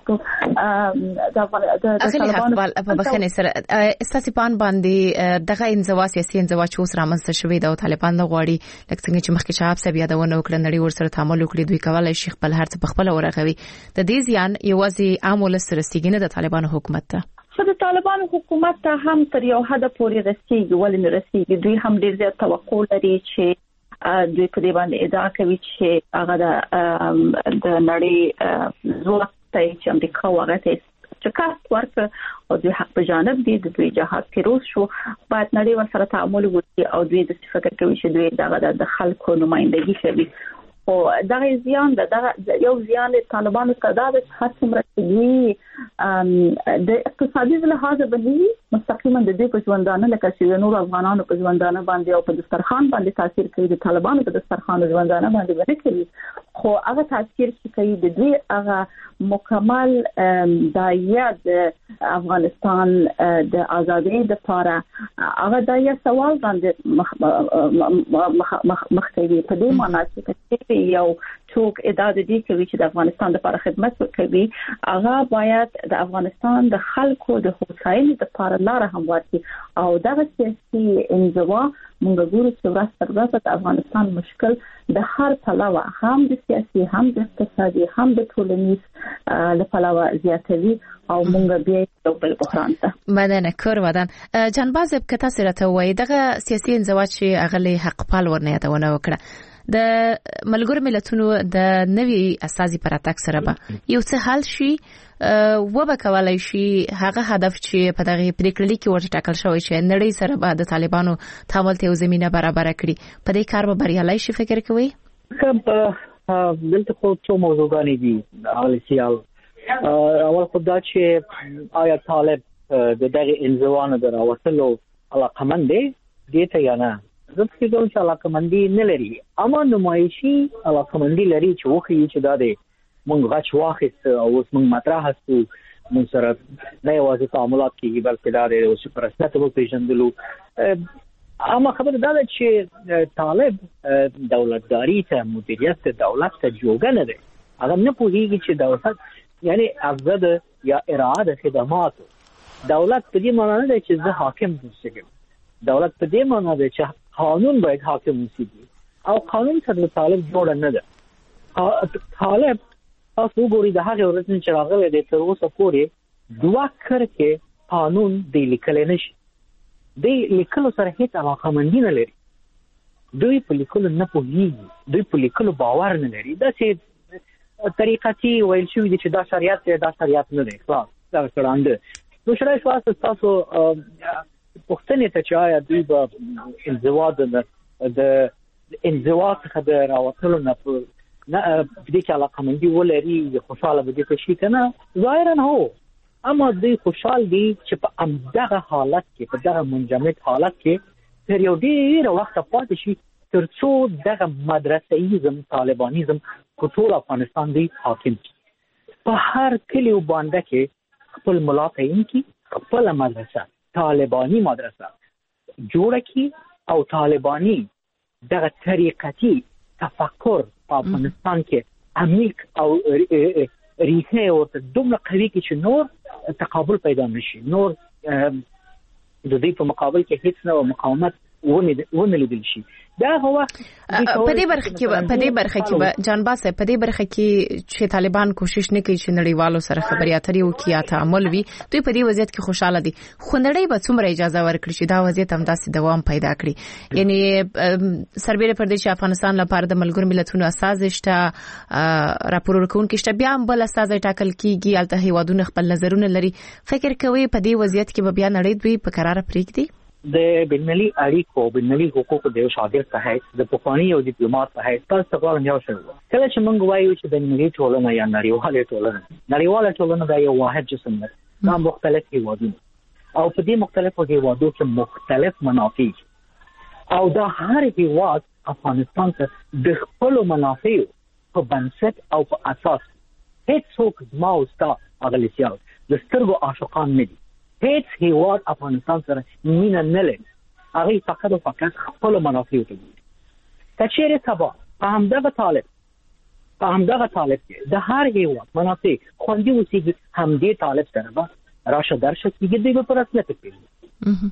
په طالبانو په بخنه سره استاسپان باندې دغه انزوا سیاسي انزوا چې اوس رامنځته شوې د طالبان غواړي لکه څنګه چې مخکې شعب سبي یادونه وکړه نړۍ ورسره تعامل وکړي دوی کولای شي خپل هرڅ په خپل ورغوي د دې ځان یوازې عامل سره د طالبانو حکومت ته د طالبانو حکومت ته هم تر یو حد پورې رسیږي ولې رسیږي دوی هم ډیر زیات توقع لري چې دوی په دې باندې ادعا کوي چې هغه د نړۍ ځواک ته چې امریکا ورته شکست ورکړ او دوی حق په جانب دي د دوی جهاد پیروز شو بعد نړۍ ورسره تعامل وکړي او دوی د فکر کوي چې دوی دغه د خلکو نمائندګي کوي او دغه زیان د یو زیان طالبانو ته دا د خاصمره د اقتصادي لحاظ باندې مستقیما د دې په ژوندانه لکه چې نور افغانانو په ژوندانه باندې او په دسترخوان باندې تاثیر کوي د طالبانو په دسترخوان ژوندانه باندې باندې کوي خو هغه تاثیر چې کوي د دې هغه مکمل دایره د افغانستان د ازادۍ لپاره هغه دایره سوال باندې مخ کوي په دې معنی چې یو څوک ادعا دي کوي چې د افغانستان لپاره خدمت وکړي هغه باید د افغانستان د خلکو د هوساینې لپاره لار هموار کړي او دغه سیاسي انزوا موږ ګورو چې ورځ د افغانستان مشکل د هر پلوه هم د سیاسي هم د اقتصادي هم د ټولنیز لپاره زیاتوي او موږ بیا یو بل بحران ته مدنه کور ودان جنباز کته سره ته وای دغه سیاسي انزوا چې اغلی حق پال ورنه یادونه وکړه د ملګرو ملتونو د نوي اساسي پراتک سره به یو څه حل شي وبه کولای شي هغه هدف چې په دغه پریکړه کې ورته ټاکل شوی چې نړۍ سره به د طالبانو تعامل ته زمينه برابر کړي په دې کار به بریالي شي فکر کوي دلته خو څو موضوعګانې دي الیسیال. اول خدای چې آیا طالب د دغه انزوانه دراوتلو علاقمند دی ته یا نه؟ زه فکر کوم چې علاقمندي نه لري، اما نمایشي علاقمندي لري چې وخی چې دا دی مونږ غاښ واخیست او اوس مونږ مطرح هستو، مونږ سره نه یوازې تعاملات کیږي بلکې دا دی اوس پر رسمیت مو پیژندلو. اما خبره دا ده چې طالب دولتداری ته مدیریت دولت ته جوګه نه دی، هغه نه پوهیږي چې دولت یعنی افزاد یا اراده خدمات دولت په دې معنی نه دی چې زه حاکم اوسم. دولت په دې معنی دی چې قانون باید حاکم اوسي او قانون سره طالب جوړ نه ده. طالب تاسو وګورئ د هغه ورځې چې راغلی دی تر اوسه پورې دوه کرکې قانون دی لیکلی نشي. دی لیکلو سره هیڅ علاقمندي نه لري، دوی په لیکلو نه پوهیږي، دوی په لیکلو باور نه لري. داسې طریقتي ویل شوي دي چې دا شریعت دی، دا شریعت نه دی، خلاص دا څرګنده. نو شرایط واسطه تاسو پوښتنې ته چې آیا دوی به انزوا د انزوا څخه د راوتلو نه دې کې علاقمندي ولري، خوشاله به دې شي که نه؟ ظاهرا هو، اما دوی خوشحال دي چې په همدغه حالت کې، په دغه منجمد حالت کې تر یو ډېر وخت پاتې شي تر څو دغه مدرسه‌ایزم طالبانیزم په ټول افغانستان دی حاکم شي. په هر کلی و بانده کې خپل ملا تعین کړي، خپل مدرسه طالبانی مدرسه جوړه کړي او طالبانی دغه طریقتي تفکر په افغانستان کې عمیق او ریښه ورته دومره قوي کې چې نور تقابل پیدا نشي، نور د دې په مقابل کې هیڅ نه مقاومت ونه لیدل شي. دا هو په دې برخه کې جانباز په دې برخه کې چې طالبان کوشش نه کوي چې نړیوالو سره خبرې اترې وکړي یا تعامل وي، دوی په دې وضعیت کې خوشاله دي، خو نړۍ به څومره اجازه ورکړي چې دا وضعیت هم داسې دوام پیدا کړي؟ یعنی سربېره پر دې چې افغانستان لپاره د ملګرو ملتونو اساس شته، راپور ورکوونکي شته، بیا هم بل اساس ټاکل کیږي، الته هیوادونه خپل نظرونه لري. فکر کوي په دې وضعیت کې به بیا نړۍ دوی په قرار پرېږدي؟ د بینالمللي اړیکو بینالمللي حقوقو د یو شاګرد په حیث د پخواني یو ډیپلوماټ په حیث تاسو ته یو شی وایي، کله چې موږ وایو چې بینالمللي ټولنه یا نړیواله ټولنه دا یو واحد جسم دی، دا مختلف هیوادونه او په دې مختلفو هیوادو کې مختلف منافع او دا هر هیواد افغانستان ته د خپل منافع په بنسټ او په اساس هیڅوک زما او ستا اغلیسیال د سترګو عاشقان نه دي. هیڅ هیواد افغانستان سره مینه نه لري، هغه فقط او فقط خپل منافع ته ګوري. که چیرې سبا په همدغه طالب کې د هر هیواد منافع خوندي اوسېږي، همدې طالب سره به راشه درشه کېږي، دوی به په رسمیت پېژني.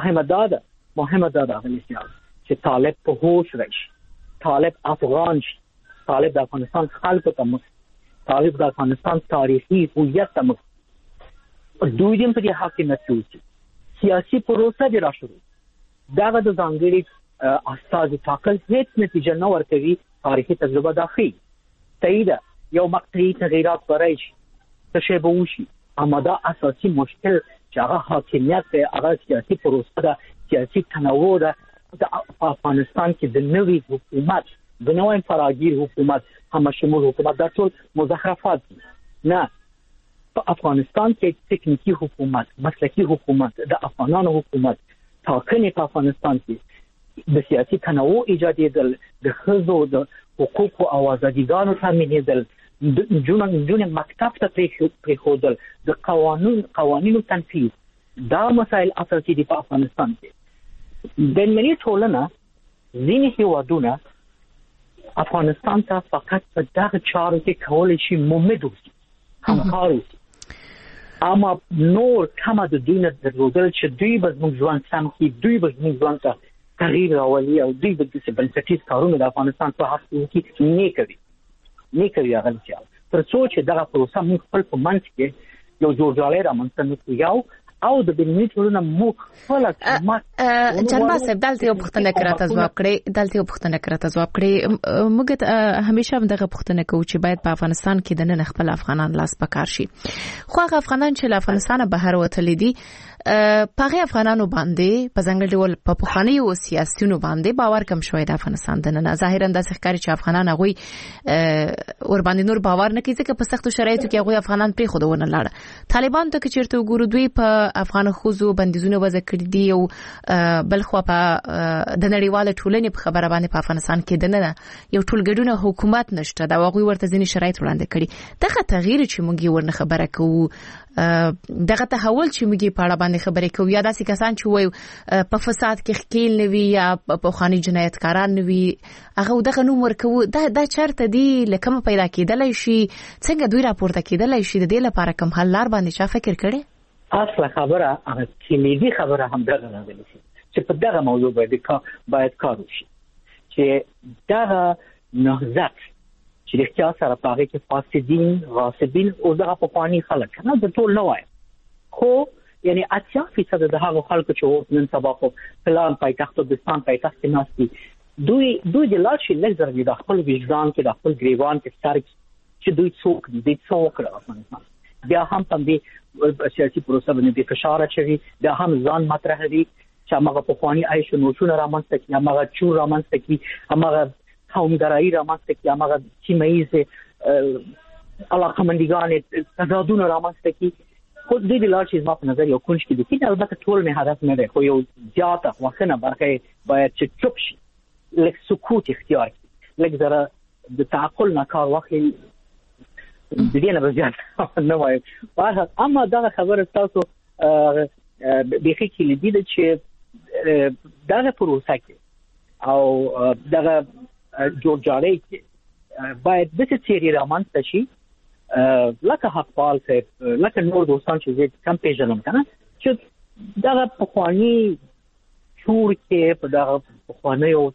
مهمه دا ده اغلیسیال چې طالب په هوش راشي، طالب افغان شي، طالب د افغانستان خلکو ته مخ، طالب د افغانستان تاریخي هویت ته مخ، دوی دې په دې حاکمیت کې اوسي. سیاسي پروسه دې را شروع، دغه د ځانګړي استازي ټاکل هیڅ نتیجه نه ورکوي. تاریخي تجربه دا ښيي تایید یو مقطعي تغییرات برای شي، څه شی به وشي، اما دا اساسي مشکل چې هغه حاکمیت دی، هغه سیاسي پروسه ده، سیاسي تنوع ده. د افغانستان کې د نوي حکومت، د نوي فراگیر حکومت، همه شمول حکومت، دا ټول مزخرفات دي. نه، په افغانستان کې تکنیکی حکومت، مسلکی حکومت، د افغانانو حکومت، ټاکنې په افغانستان کې د سیاسي تنوع ایجادېدل، د ښځو د حقوقو او ازادیګانو تامینېدل، د نجونو مکتب ته پرېښودل، د قوانینو تنفیذ، دا مسایل اساسي دي په افغانستان کې. بینالمللي ټولنه ځینې هیوادونه افغانستان ته فقط په دغه چارو کې کولی شي ممد اوسي، همکار اوسي، اما نور کمه د دوی نه درلودل چې دوی به زموږ ژوند سم کړي، دوی به زموږ ژوند ته تغییر راولي او دوی به داسې بنسټیز کارونه د افغانستان په حق کې نه کوي اغلیسیال، تر څو چې دغه پروسه موږ خپل په منځ کې یو جوړجاړی رامنځته نه کړو او د بینالمللي ټولنه موږ خپل جنباز صاحب دلته یو پوښتنه کراته ځواب کړي. موږ همیشه هم دغه پوښتنه کوو چې باید په افغانستان کې د نن خپل افغانان لاس پکار شي، خو هغه افغانان چې له افغانستان بهر وتلي دي پاغه افغانانو باندې په ځنګل ډول په پخوانی او سیاسيونو باندې باور کم شوی د افغانستان دننه ظاهرا د ښکاری چې افغانان هغه ور باندې نور باور نه کوي ځکه په سختو شرایطو کې هغه افغانان پرې خودونه لاړه طالبان ته چې چیرته وګورو دوی په افغان خوځو بندیزونه وضع کړی دي او بلخو په د نړیواله ټولنې په خبره باندې په افغانستان کې دننه یو ټولګډونه حکومت نشته دا هغه ورته ځینې شرایط وړاندې کړي دغه تغییر چې موږ ورنه خبره کوو دغه تحول چې موږ په اړه باندې خبرې کوو یا داسې کسان چې وایي په فساد کې ښکیل نوي یا په خاني جنایتکاران نوي هغه دغه نوم ورکوو دا چرته دی لکه پیدا کېدلای شي څنګه دوی راپورته کېدلای شي د دې لپاره کوم حل لار باندې چا فکر کړي اصله خبره هغه کلیدي خبره هم دغه راغلی چې په دغه موضوع باید کار وشي چې دغه نهضت چې رښتیا سره پاره کې فاسدین غاصبین او دغه پخوانی خلک نه د ټول نه وای خو یعنی 80% د هغه خلکو چې نن سبا په پلان پایتخت وزبستان پایتخت ناشتي دوی د لاشي لږ د خپل وجدان کې د خپل گریوان کې سر چې دوی څوک دي څوک راځي بیا هم تم دي سیاسي پروسه باندې د فشار اچوي بیا هم ځان مطرح دي چې هغه پخوانی عايش نوښونه رامنځته کړي هغه چور رامنځته کړي هغه قومګرایي رامنځته کړي هغه سیمایي علاقمندګان تضادونه رامنځته کړي خو د دې لار چې په نظر یو کونج کې دي چې البته ټول نه هدف نه دی خو یو زیاته وخنه برخه باید چې چوپ شي لکه سکوت اختیار کړي لکه زره د تعقل نه کار واخلي د دې نه بزیات نه وایي په اما دا خبره تاسو به کې لیدل چې دا پروسه کې او دا جوړجاړی کې باید د څه چیرې رامنځته شي لکه حقپال صاحب لکه نور دوستان چې کم پیژنم کنه چې دا پخوانی شور کې په دا پخوانی او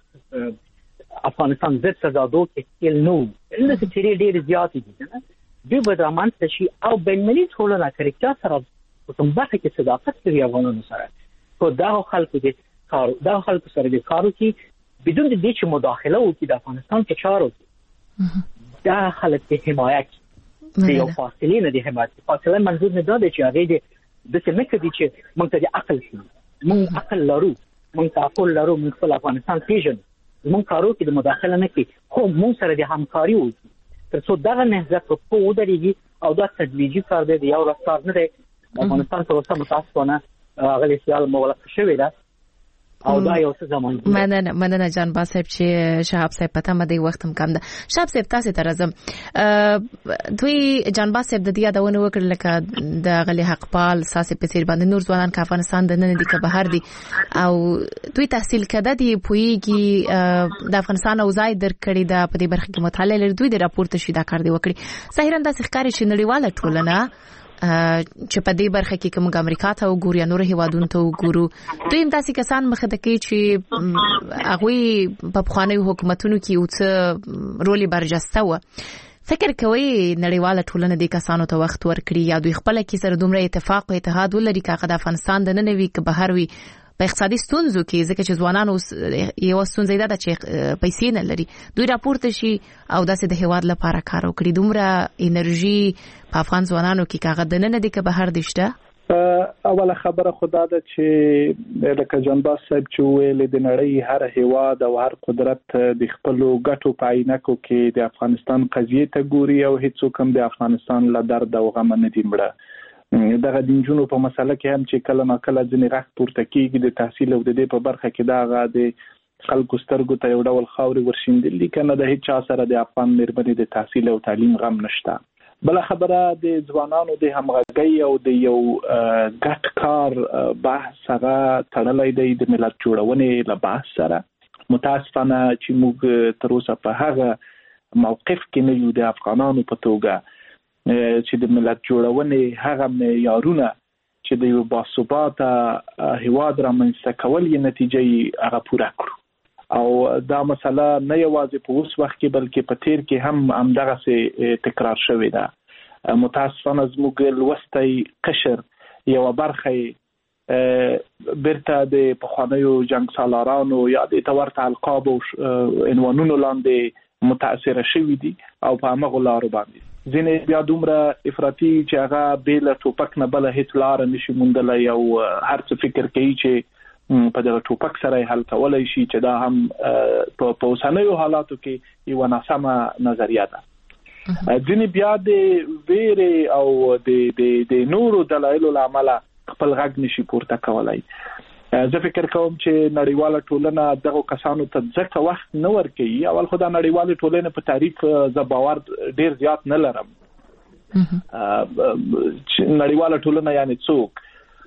افغانستان د تضادو کې تل نو د څه چیرې ډېر زیات دي کنه دوی به رامنځته شي او بین‌المللي ټولنه کرکټا سره کوم برخه کې صداقت لري افغانانو سره خو دا خلکو دي کار دا خلکو سره دي کارو کې بدون د دې چې مداخله وکړي د افغانستان کې چارو کې دا خلک په حمایت د یو فاصله نه دي حمایت فاصله منظور نه ده چې هغه د څه نه کوي چې موږ ته عقل شي موږ عقل لرو موږ تعقل لرو موږ خپل افغانستان پیژنو موږ کارو کې د مداخله نه کوي خو موږ سره د همکاري وکړي تر څو دغه نهضت په ودرېږي او دا تدریجي کار دی یو ورځ کار نه دی افغانستان په اوسه متاسفانه هغه سیال مولف شوی ده او دا یو څه زمان مننه جان باسب چې شهاب صاحب پته مده وختم کم ده شهاب صاحب تاسو ته راځم دوی جان باسب د دې یادونه وکړل لکه د غلي حقپال ساسي پسیر باندې نور ځوانان که افغانستان د نن دي که بهر دي او دوی تحصیل کده دي پویږي د افغانستان او ځای درکړي د په دې برخه کې مطالعه لري دوی د راپورته شي دا کار دی وکړي ظاهرا د ښکاری چې نړیواله ټولنه چې په دې برخه کې کوم امریکا ته وګوري نور هیوادونو ته وګورو دوی هم داسې کسان مخه د کوي چې هغه په خواني حکومتونو کې او څه رولي برجسته و فکر کوي نړیواله ټولنه د کسانو ته وخت ورکړي یا دوی خپل کې سره دومره اتفاق او اتحاد ولري چې د افغانستان د ننوي که بهر وي په اقتصادي ستونزو کې ځکه چې ځوانانو یو ستونزه ده چې پیسې نه لري دوی راپورته شي او داسې د هیواد لپاره کار وکړي دومره انرژي په افغان ځوانانو کې کاغه د نن دي که بهر دشته اوله خبره خدا ده چې لکه جنباز صاحب چې ویل د نړۍ هر هیواد او هر قدرت د خپل ګټو په عینکو کې د افغانستان قضیه ته ګوري او هیڅوک هم د افغانستان له درد او غم نه دی مړه دغه د جنونو په مسله کې هم چې کله ناکله ځنې راخ پورته کیږي د تحصیل او د دې په برخه کې داغه د خلکو سترګو ته یو ډول خاوري ورشیندل کنه د هیڅ چا سره د افغان مېرمنې د تحصیل او تعلیم غم نشته بل خبره د ځوانانو د همغږي او د یو ګټ کار بحث سره تړلې دی د ملت جوړونې له بحث سره متاسفانه چې موږ تر اوسه په هغه موقف کې نه یو د افغانانو په توګه چې د ملت جوړونې هغه معیارونه چې د یو باثباته هیواد رامنځته کول یې نتیجه هغه پوره کړو او دا مسله نه یوازې په اوس وخت کې بلکې په تیر کې هم همدغه سي تکرار شوې ده متاسفانه زموږ لوستي قشر یو برخه برته د پخوانیو جنگ سالارانو یا د تورته القاب او عنوانونو لاندې متاثر شوي دي او په هغه لارو باندې ځینې بیا دومره افراطي چې هغه بل ټوپک نه بل هیڅ لار نشي موندلای او هر څه فکر کوي چې په دغه ټوپک سره حل کولای شي چې دا هم په اوسنیو حالاتو کې یو ناسمه نظریه ده. ځینې بیا د ویرې او د نورو دلایلو لامل خپل غږ نشي پورته کولای. زه فکر کوم چې نړیواله ټولنه دغه کسانو ته ځکه وخت نه ورکوي. اول خو د نړیواله ټولنې په تعریف زه باور ډیر زیات نه لرم. نړیواله ټولنه یعنی څوک؟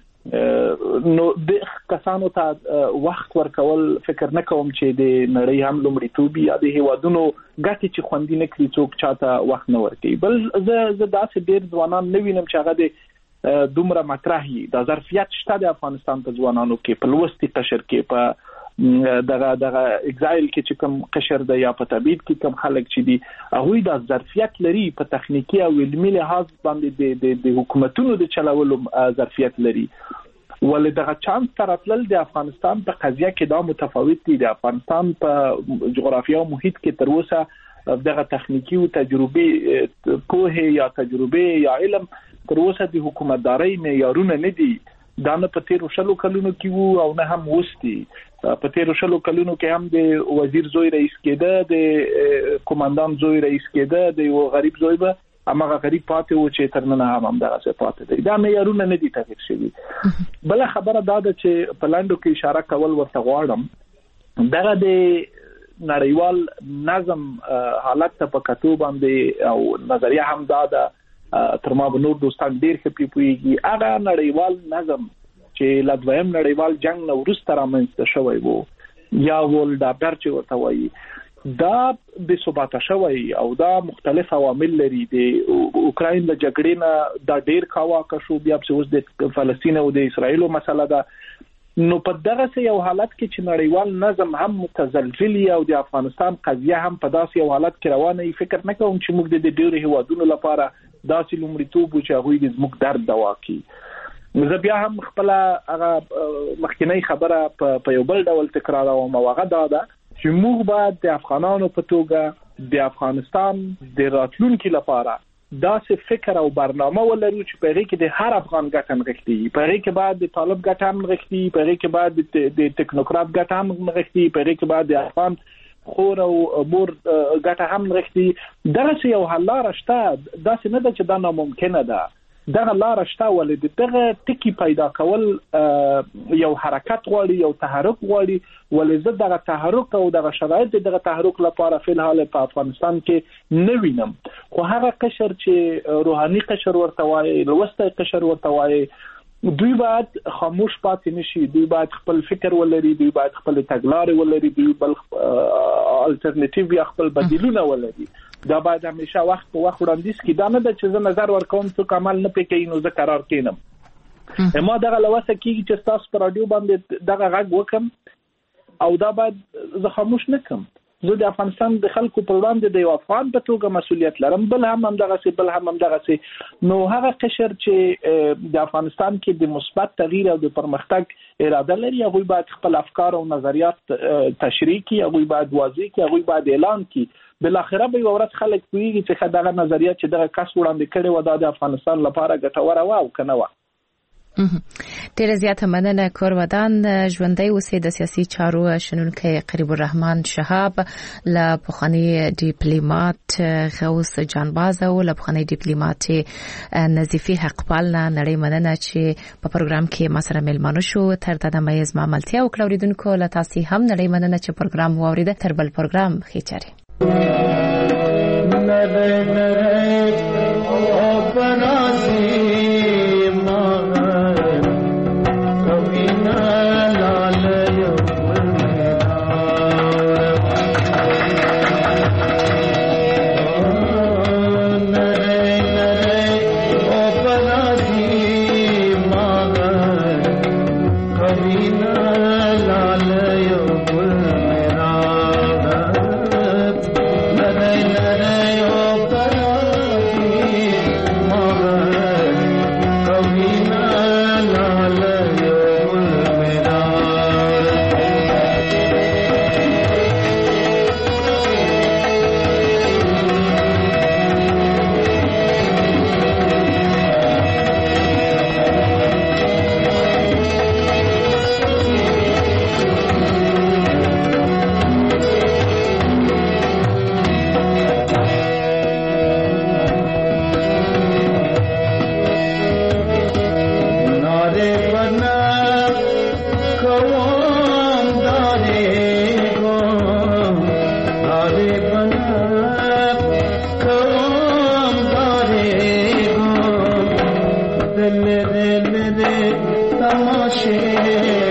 نو د کسانو ته وخت ورکول فکر نه کوم چې د نړۍ هم لومړیتوب یا د هیوادونو ګټې چې خوندي نه کړي څوک چاته وخت نه ورکوي. بل زه داسې ډیر ځوانان نه وینم چې هغه د دومره مطرحي د ظرفیت شته د افغانستان په ځوانانو کې په لوستي قشر کې په دغه اگزایل کې چې کوم قشر د یا په تبعید کې کوم خلک چې دي هغه د ظرفیت لري په تخنیکی او علمي لحاظ باندې د حکومتونو د چلولو ظرفیت لري. ولې دغه چانس تراتل د افغانستان په قضیه کې دا متفاوت دي. د افغانستان په جغرافیه او محیط کې تر اوسه دغه تخنیکی او تجربه کوه یا تجربه یا علم تر اوسه د حکومتداري معیارونه نه دي. دا نه په 13 کلونو کې وو او نه هم وستي. په 13 کلونو کې هم د وزیر زوی رئیس کېده، د کمانډان زوی رئیس کېده، د یو غریب زوی به هغه غریب پاتې و چې ترنه هم دغه څه پاتې دي. دا معیارونه نه دي تغیر شوي. بل خبره دا ده چې په لاندو کې اشاره کول ورته غواړم دغه د نړیوال نظم حالت ته په کتو باندې او نظریه هم دا ده تر ما به نور دوستان ډیر ښه پیږي. هغه نړیوال نظم چې لدویم نړیوال جنگ نو وروسته رامنځته شوی وو یا ولډا برچ ورته وایي دا د ثبات شوی او دا مختلف عوامل لري. د اوکراین د جګړې نه دا ډیر کاواکه شو، بیا په اوس د فلسطین او د اسرایل مسله ده. نو په دغه یو حالت کې چې نړیوال نظم هم متزلزل او د افغانستان قضیه هم په داسې یو حالت کې روانه وي، فکر نه کوم چې موږ د ډیرو هیوادونو لپاره داسې لومړیتوب چې هغه د زموږ درد دوا کوي. زه بیا هم خپل هغه مخکینی خبره په یو بل ډول تکراروم او هغه دا ده چې موږ باید د افغانانو په توګه د افغانستان د راتلونکي لپاره داسې فکر او برنامه ولرو چې په هغه کې د هر افغان ګټه نغښتي، په هغه کې باید د طالب ګټه هم نغښتي، په هغه کې باید د ټیکنوکرات ګټه هم نغښتي، په هغه کې باید د افغان خور او مور ګټه هم نغښتي. دغه یو حل لار شته، داسې نه ده چې دا ناممکنه ده. دغه لار شته، ولې دغه ټکی پیدا کول یو حرکت غواړي، یو تحرک غواړي. ولې زه دغه تحرک او دغه شرایط دغه تحرک لپاره فل حال په افغانستان کې نه وینم. خو هغه قشر چې روحاني قشر ورته وایي، لوستی قشر ورته وایي، دوی باید خاموش پاتې نشي. دوی باید خپل فکر ولري، دوی باید خپل تګلارې ولري، دوی بل الټرنیټیو یا خپل بدیلونه ولري. دا باید همیشه وخت په وخت وړاندیز کړي. دا نه ده چې زه نظر ورکوم څوک عمل نه پې کوي نو زه قرار کینم. ما دغه لوسه کېږي چې ستاسو په راډیو باندې دغه غږ وکم او دا باید زه خاموش نه کړم. زه د افغانستان د خلکو پر وړاندې د یو افغان په توګه مسؤلیت لرم. بل هم دغه نو هغه قشر چې د افغانستان کې د مثبت تغییر او د پرمختګ اراده لري، هغه باید خپل افکار او نظریات تشریح کړي، هغه باید واضح کړي، هغه باید اعلان کړي. بل اخره به ورځ خلک کوي چې دغه نظریات چې دغه کس وړاندې کړي و د افغانستان لپاره ګټوره و او کنه و. ډیره زیاته مننه کورودان. ژوندۍ اوسې د سیاسي چارو شنونکي قریب الرحمن شهاب، له پخوانی ډیپلوماټ غوث جانباز او له پخوانی ډیپلوماټ نظیفي حقپال نه نړۍ مننه چې په پروګرام کې ما سره ملمانو شو. تر دا د مېز ماملتیا او کلوریدونکو له تاسو هم نړۍ مننه چې پروګرام واوریده. تر بل پروګرام خېچاري Nare nare o para मेरे तमाशे